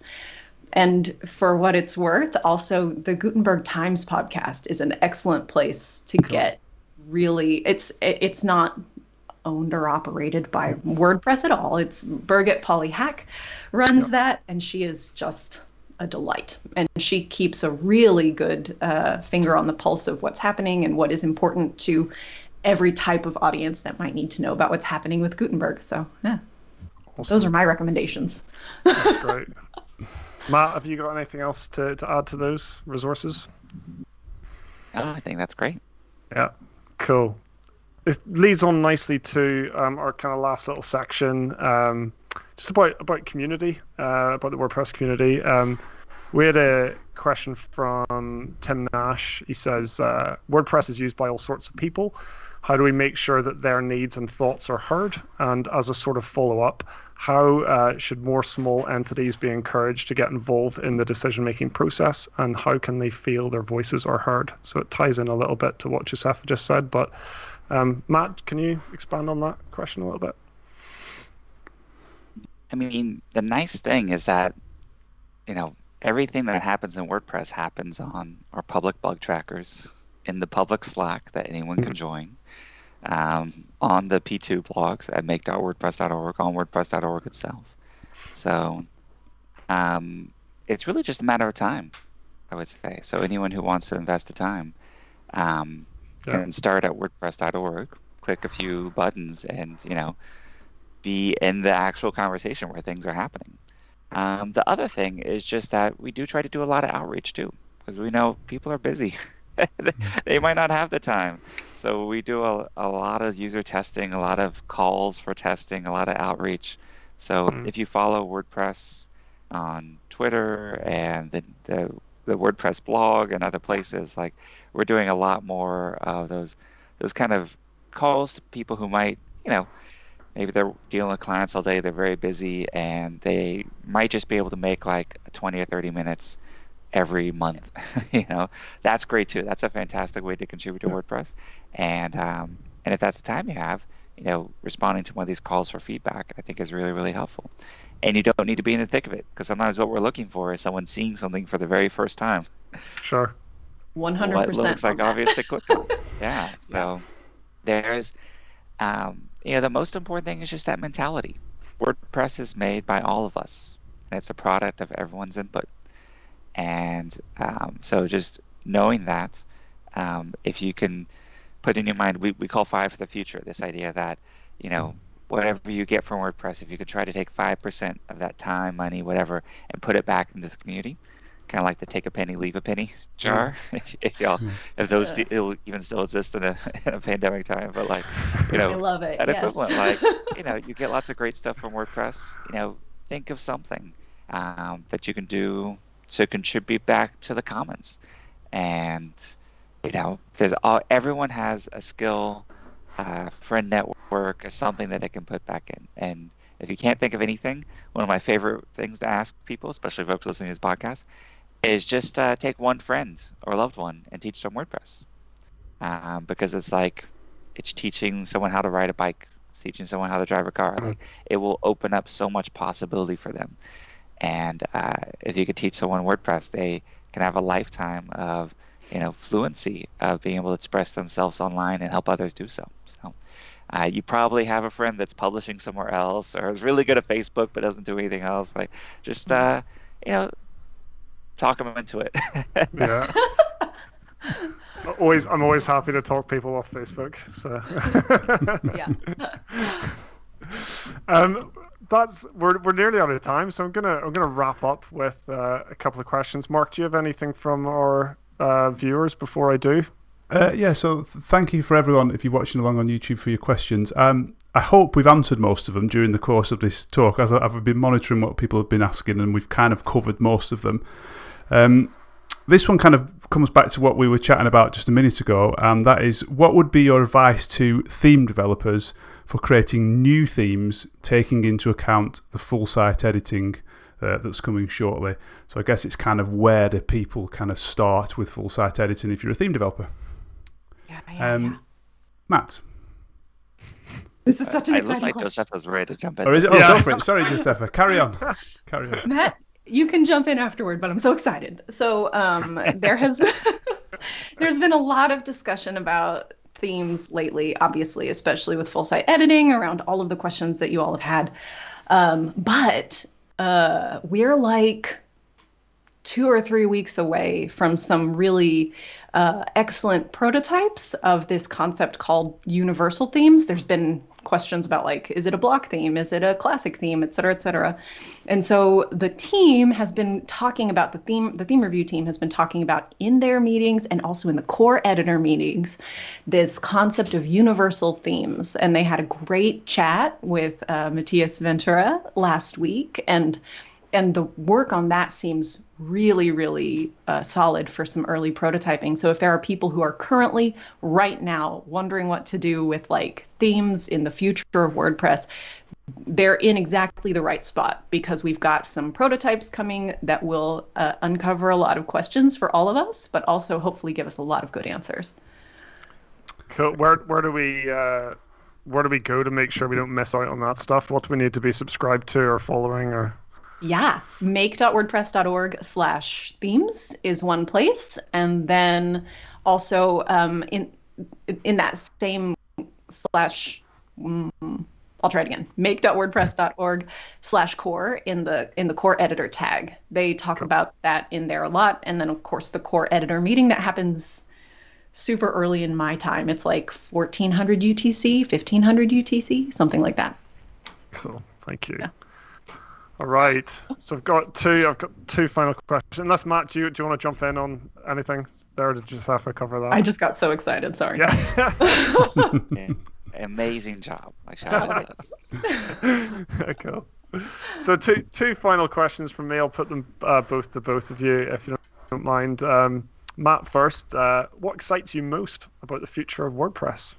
And for what it's worth, also the Gutenberg Times podcast is an excellent place to get really, it's it's not owned or operated by WordPress at all. It's Birgit Polly Hack runs yep. that, and she is just a delight. And she keeps a really good uh, finger on the pulse of what's happening and what is important to every type of audience that might need to know about what's happening with Gutenberg. So yeah, awesome. Those are my recommendations. That's great. Matt, have you got anything else to, to add to those resources? Oh, I think that's great. Yeah, cool. It leads on nicely to um, our kind of last little section, um, just about about community, uh, about the WordPress community. Um, we had a question from Tim Nash. He says, uh, WordPress is used by all sorts of people. How do we make sure that their needs and thoughts are heard? And as a sort of follow-up, how uh, should more small entities be encouraged to get involved in the decision-making process, and how can they feel their voices are heard? So it ties in a little bit to what Josefa just said, but um, Matt, can you expand on that question a little bit? I mean, the nice thing is that, you know, everything that happens in WordPress happens on our public bug trackers, in the public Slack that anyone can join, um, on the P two blogs at make dot wordpress dot org, on wordpress dot org itself. So um, it's really just a matter of time, I would say. So anyone who wants to invest the time um, Yeah. can start at wordpress dot org, click a few buttons, and, you know, be in the actual conversation where things are happening. Um, the other thing is just that we do try to do a lot of outreach too, because we know people are busy. They might not have the time. So we do a, a lot of user testing, a lot of calls for testing, a lot of outreach. So Mm. if you follow WordPress on Twitter and the, the the WordPress blog and other places, like, we're doing a lot more of those those kind of calls to people who might, you know, maybe they're dealing with clients all day, they're very busy, and they might just be able to make like twenty or thirty minutes every month. You know, that's great too. That's a fantastic way to contribute to WordPress. And um, and if that's the time you have, you know, responding to one of these calls for feedback, I think is really, really helpful. And you don't need to be in the thick of it, because sometimes what we're looking for is someone seeing something for the very first time. Sure. one hundred percent What looks like on that. obvious to click on. Yeah. So there's, um, you know, the most important thing is just that mentality. WordPress is made by all of us, and it's a product of everyone's input. And um, so just knowing that, um, if you can put in your mind, we, we call Five for the Future, this idea that, you know, whatever you get from WordPress, if you could try to take five percent of that time, money, whatever, and put it back into the community, kind of like the take a penny, leave a penny jar, if, if y'all, if those Yeah. still, even still exist in a, in a pandemic time, but like, you know, I love it. that yes. equivalent, like, you know, you get lots of great stuff from WordPress. You know, think of something um, that you can do to contribute back to the commons. And, you know, there's all, everyone has a skill, uh, friend network, or something that they can put back in. And if you can't think of anything, one of my favorite things to ask people, especially folks listening to this podcast, is just uh, take one friend or loved one and teach them WordPress. Um, because it's like, it's teaching someone how to ride a bike, it's teaching someone how to drive a car. Mhm. Like, it will open up so much possibility for them. And uh, if you could teach someone WordPress, they can have a lifetime of, you know, fluency of being able to express themselves online and help others do so. So uh, you probably have a friend that's publishing somewhere else, or is really good at Facebook but doesn't do anything else. Like, just uh, you know, talk them into it. Yeah. always, I'm always happy to talk people off Facebook. So. Yeah. um, that's we're we're nearly out of time, so I'm gonna I'm gonna wrap up with uh, a couple of questions. Mark, do you have anything from our uh, viewers before I do? Uh, yeah, so th- thank you for everyone, if you're watching along on YouTube, for your questions. Um, I hope we've answered most of them during the course of this talk, as I- I've been monitoring what people have been asking, and we've kind of covered most of them. Um, this one kind of comes back to what we were chatting about just a minute ago, and that is, what would be your advice to theme developers for creating new themes, taking into account the full site editing uh, that's coming shortly? So I guess it's kind of, where do people kind of start with full site editing if you're a theme developer? Yeah, yeah, Um, yeah. Matt? This is such an I exciting look like question. Joseph was ready to jump in. Or is it? Oh, Yeah. go for it. Sorry, Josefa. Carry on. Carry on. Matt, you can jump in afterward, but I'm so excited. So um, there has been, there's been a lot of discussion about themes lately, obviously, especially with full site editing, around all of the questions that you all have had. Um, but uh, we're like two or three weeks away from some really uh, excellent prototypes of this concept called universal themes. There's been questions about, like, is it a block theme? Is it a classic theme, et cetera, et cetera. And so the team has been talking about the theme, the theme review team has been talking about in their meetings and also in the core editor meetings, this concept of universal themes. And they had a great chat with uh, Matthias Ventura last week. And and the work on that seems really, really uh, solid for some early prototyping. So if there are people who are currently right now wondering what to do with like themes in the future of WordPress, they're in exactly the right spot, because we've got some prototypes coming that will uh, uncover a lot of questions for all of us, but also hopefully give us a lot of good answers. Cool. Where where do we uh, where do we go to make sure we don't miss out on that stuff? What do we need to be subscribed to or following or? Yeah, make.wordpress.org slash themes is one place. And then also um, in in that same slash, um, I'll try it again, make.wordpress.org slash core in the in the core editor tag. They talk cool. about that in there a lot. And then, of course, the core editor meeting that happens super early in my time. It's like fourteen hundred U T C, fifteen hundred U T C, something like that. Cool. Thank you. Yeah. All right, so I've got two. I've got two final questions. Unless Matt, do you do you want to jump in on anything there, or did you just have to cover that? I just got so excited. Sorry. Yeah. Yeah. Amazing job, like she always does. Cool. So two two final questions from me. I'll put them uh, both to both of you, if you don't mind. Um, Matt first. Uh, what excites you most about the future of WordPress?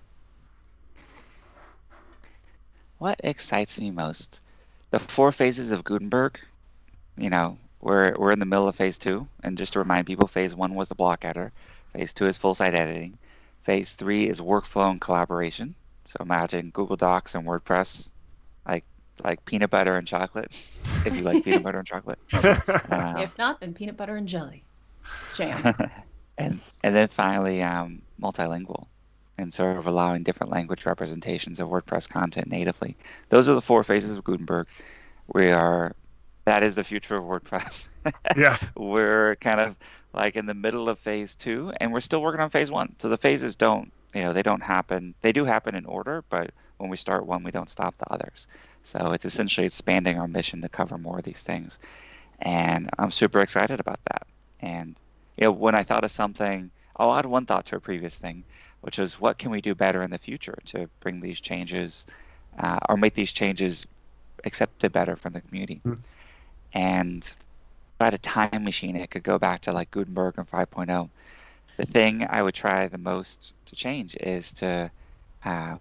What excites me most? The four phases of Gutenberg. You know, we're we're in the middle of phase two, and just to remind people, phase one was the block editor. Phase two is full site editing. Phase three is workflow and collaboration. So imagine Google Docs and WordPress, like like peanut butter and chocolate. If you like peanut butter and chocolate. Um, if not, then peanut butter and jelly. Jam. and and then finally, um, multilingual, and sort of allowing different language representations of WordPress content natively. Those are the four phases of Gutenberg. We are, that is the future of WordPress. Yeah. We're kind of like in the middle of phase two, and we're still working on phase one. So the phases don't, you know, they don't happen. They do happen in order, but when we start one, we don't stop the others. So it's essentially expanding our mission to cover more of these things. And I'm super excited about that. And, you know, when I thought of something, I'll add one thought to a previous thing, which is what can we do better in the future to bring these changes uh, or make these changes accepted better from the community. Mm-hmm. And if I had a time machine, it could go back to like Gutenberg and five point oh. The thing I would try the most to change is to um,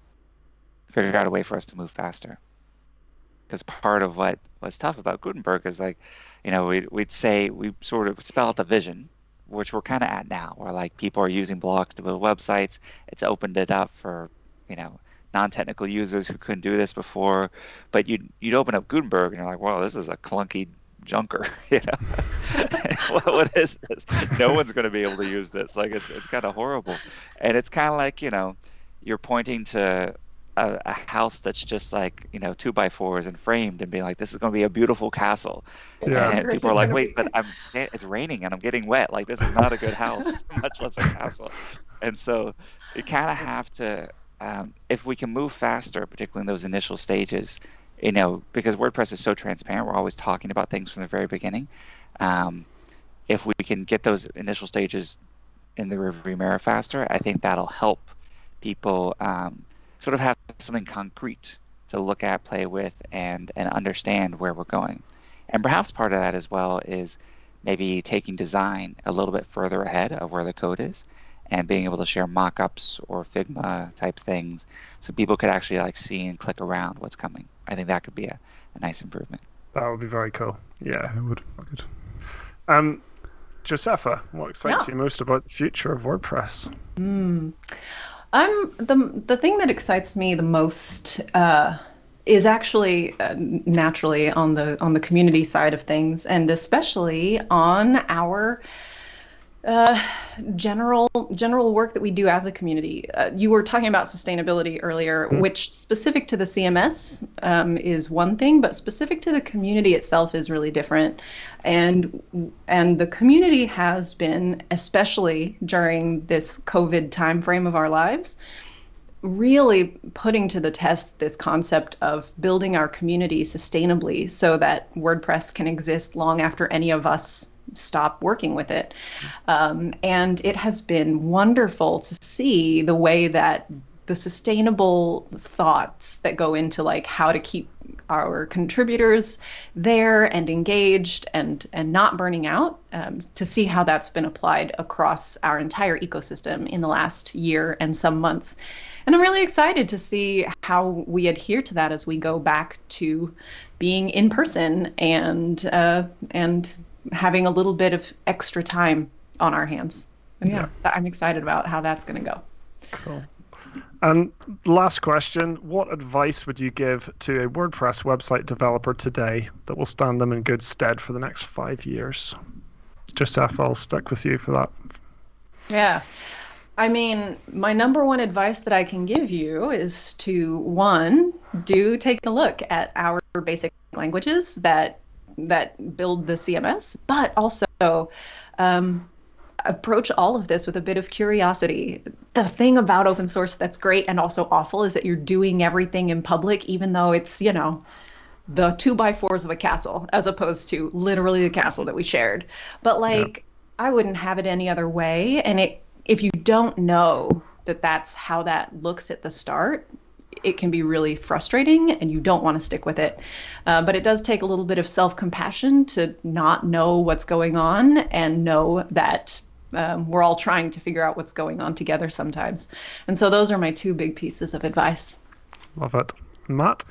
figure out a way for us to move faster. Because part of what was tough about Gutenberg is like, you know, we'd, we'd say, we sort of spell out the vision, which we're kind of at now, where like people are using blocks to build websites. It's opened it up for, you know, non-technical users who couldn't do this before. But you'd, you'd open up Gutenberg and you're like, wow, this is a clunky junker, you know. what, what is this? No one's going to be able to use this. Like it's it's kind of horrible, and it's kind of like, you know, you're pointing to a, a house that's just like, you know, two by fours and framed, and being like, this is going to be a beautiful castle. Yeah. And people are like, wait, but I'm it's raining and I'm getting wet. Like this is not a good house, much less a castle. And so you kind of have to, um, if we can move faster, particularly in those initial stages. You know, because WordPress is so transparent, we're always talking about things from the very beginning. Um, if we can get those initial stages in the rearview mirror faster, I think that'll help people um, sort of have something concrete to look at, play with, and and understand where we're going. And perhaps part of that as well is maybe taking design a little bit further ahead of where the code is, and being able to share mock-ups or Figma type things, so people could actually like see and click around what's coming. I think that could be a, a nice improvement. That would be very cool. Yeah, it would. Good. Um, Josepha, what excites Yeah. you most about the future of WordPress? Mm. Um, the the thing that excites me the most uh, is actually uh, naturally on the on the community side of things, and especially on our uh, general general work that we do as a community. Uh, you were talking about sustainability earlier, mm-hmm. which specific to the C M S um, is one thing, but specific to the community itself is really different. And and the community has been, especially during this COVID timeframe of our lives, really putting to the test this concept of building our community sustainably so that WordPress can exist long after any of us stop working with it. Um, and it has been wonderful to see the way that the sustainable thoughts that go into like how to keep our contributors there and engaged and and not burning out, um, to see how that's been applied across our entire ecosystem in the last year and some months. And I'm really excited to see how we adhere to that as we go back to being in person and uh, and having a little bit of extra time on our hands. Yeah, yeah. I'm excited about how that's going to go. Cool. And last question, what advice would you give to a WordPress website developer today that will stand them in good stead for the next five years? Joseph, I'll stick with you for that. Yeah. I mean, my number one advice that I can give you is to, one, do take a look at our basic languages that that build the C M S, but also um, approach all of this with a bit of curiosity. The thing about open source that's great and also awful is that you're doing everything in public, even though it's, you know, the two by fours of a castle, as opposed to literally the castle that we shared. But like, yep. I wouldn't have it any other way. And it, if you don't know that that's how that looks at the start, it can be really frustrating and you don't want to stick with it. Uh, but it does take a little bit of self-compassion to not know what's going on and know that um, we're all trying to figure out what's going on together sometimes. And so those are my two big pieces of advice. Love it. Matt?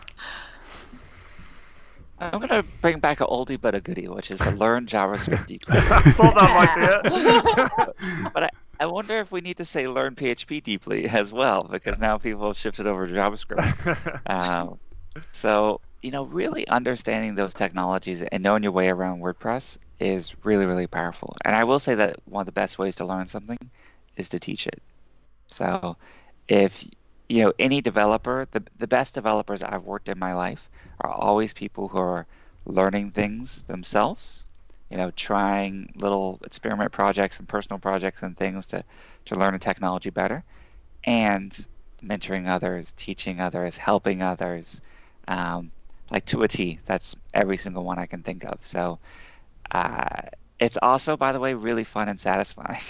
I'm going to bring back an oldie but a goodie, which is to learn JavaScript deeply. Thought that might be it. But I, I wonder if we need to say learn P H P deeply as well, because now people have shifted over to JavaScript. um, so, you know, really understanding those technologies and knowing your way around WordPress is really, really powerful. And I will say that one of the best ways to learn something is to teach it. So if, you know, any developer, the, the best developers I've worked in my life are always people who are learning things themselves, you know, trying little experiment projects and personal projects and things to, to learn a technology better, and mentoring others, teaching others, helping others, um, like to a T. That's every single one I can think of. So uh, it's also, by the way, really fun and satisfying.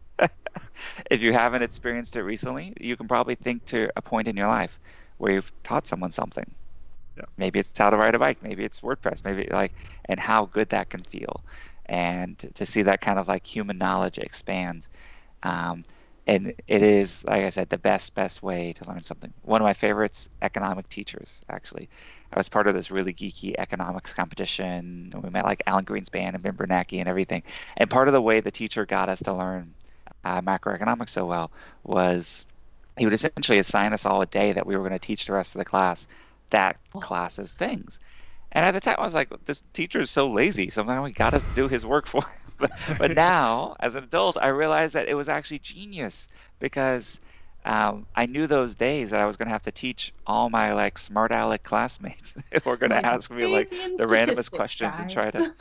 If you haven't experienced it recently, you can probably think to a point in your life where you've taught someone something. Yeah. Maybe it's how to ride a bike, maybe it's WordPress, maybe like, and how good that can feel, and to see that kind of like human knowledge expand. Um, and it is, like I said, the best, best way to learn something. One of my favorites, economic teachers, actually. I was part of this really geeky economics competition. We met like Alan Greenspan and Ben Bernanke and everything. And part of the way the teacher got us to learn uh, macroeconomics so well was he would essentially assign us all a day that we were going to teach the rest of the class that class's things. And at the time I was like, this teacher is so lazy, somehow we got us to do his work for him. but, but now as an adult I realized that it was actually genius, because um, I knew those days that I was going to have to teach all my like smart aleck classmates who were going to ask me like the randomest questions, guys. And try to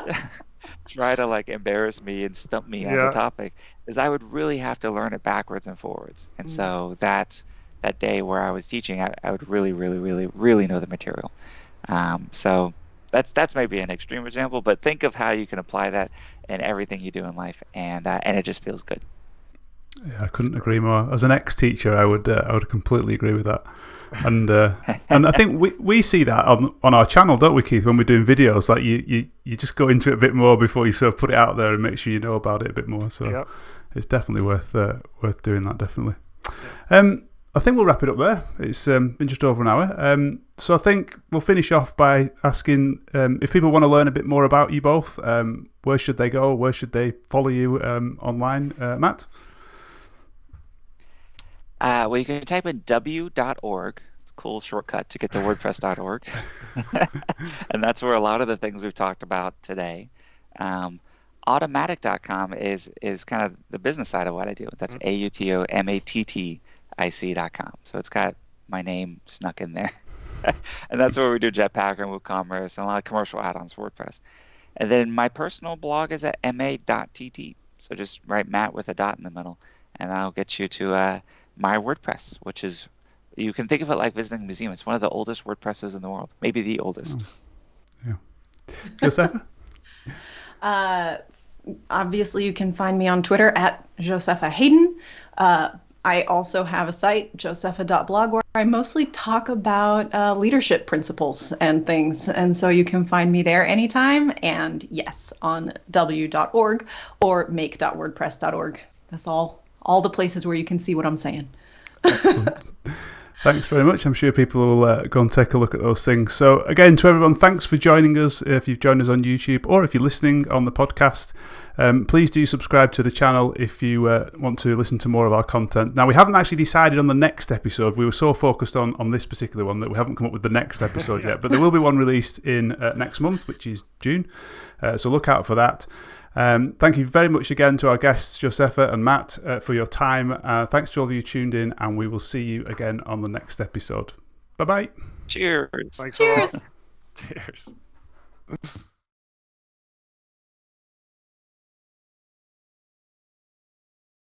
try to like embarrass me and stump me yeah. on the topic, is I would really have to learn it backwards and forwards. And mm. so that that day where I was teaching, I, I would really, really, really, really know the material. Um, so that's that's maybe an extreme example, but think of how you can apply that in everything you do in life, and uh, and it just feels good. Yeah, I couldn't agree more. As an ex-teacher, I would uh, I would completely agree with that. And uh, and I think we we see that on on our channel, don't we, Keith? When we're doing videos, like you, you, you just go into it a bit more before you sort of put it out there and make sure you know about it a bit more. So yep. It's definitely worth uh, worth doing that. Definitely. Um, I think we'll wrap it up there. It's um, been just over an hour. Um, so I think we'll finish off by asking um, if people want to learn a bit more about you both, um, where should they go? Where should they follow you um, online? Uh, Matt? Uh, well, you can type in w dot org. It's a cool shortcut to get to wordpress dot org. And that's where a lot of the things we've talked about today. Um, automattic dot com is, is kind of the business side of what I do. That's A U T O M A T T I C dot com. So it's got my name snuck in there. And that's where we do Jetpacker and WooCommerce and a lot of commercial add-ons for WordPress. And then my personal blog is at m a dot t t. So just write Matt with a dot in the middle, and I'll get you to uh, my WordPress, which is, you can think of it like visiting a museum. It's one of the oldest WordPresses in the world, maybe the oldest. Oh. Yeah. Josepha? uh, obviously, you can find me on Twitter at Josepha Hayden. Uh, I also have a site, josepha dot blog, where I I mostly talk about uh, leadership principles and things. And so you can find me there anytime. And yes, on w dot org or make dot wordpress dot org. That's all, all the places where you can see what I'm saying. Excellent. Thanks very much. I'm sure people will uh, go and take a look at those things. So again, to everyone, thanks for joining us. If you've joined us on YouTube or if you're listening on the podcast, um, please do subscribe to the channel if you uh, want to listen to more of our content. Now, we haven't actually decided on the next episode. We were so focused on, on this particular one that we haven't come up with the next episode yet. But there will be one released in uh, next month, which is June. Uh, so look out for that. Um, thank you very much again to our guests, Josefa and Matt, uh, for your time. Uh, thanks to all of you tuned in, and we will see you again on the next episode. Bye-bye. Cheers. Thanks Cheers. a lot. Cheers.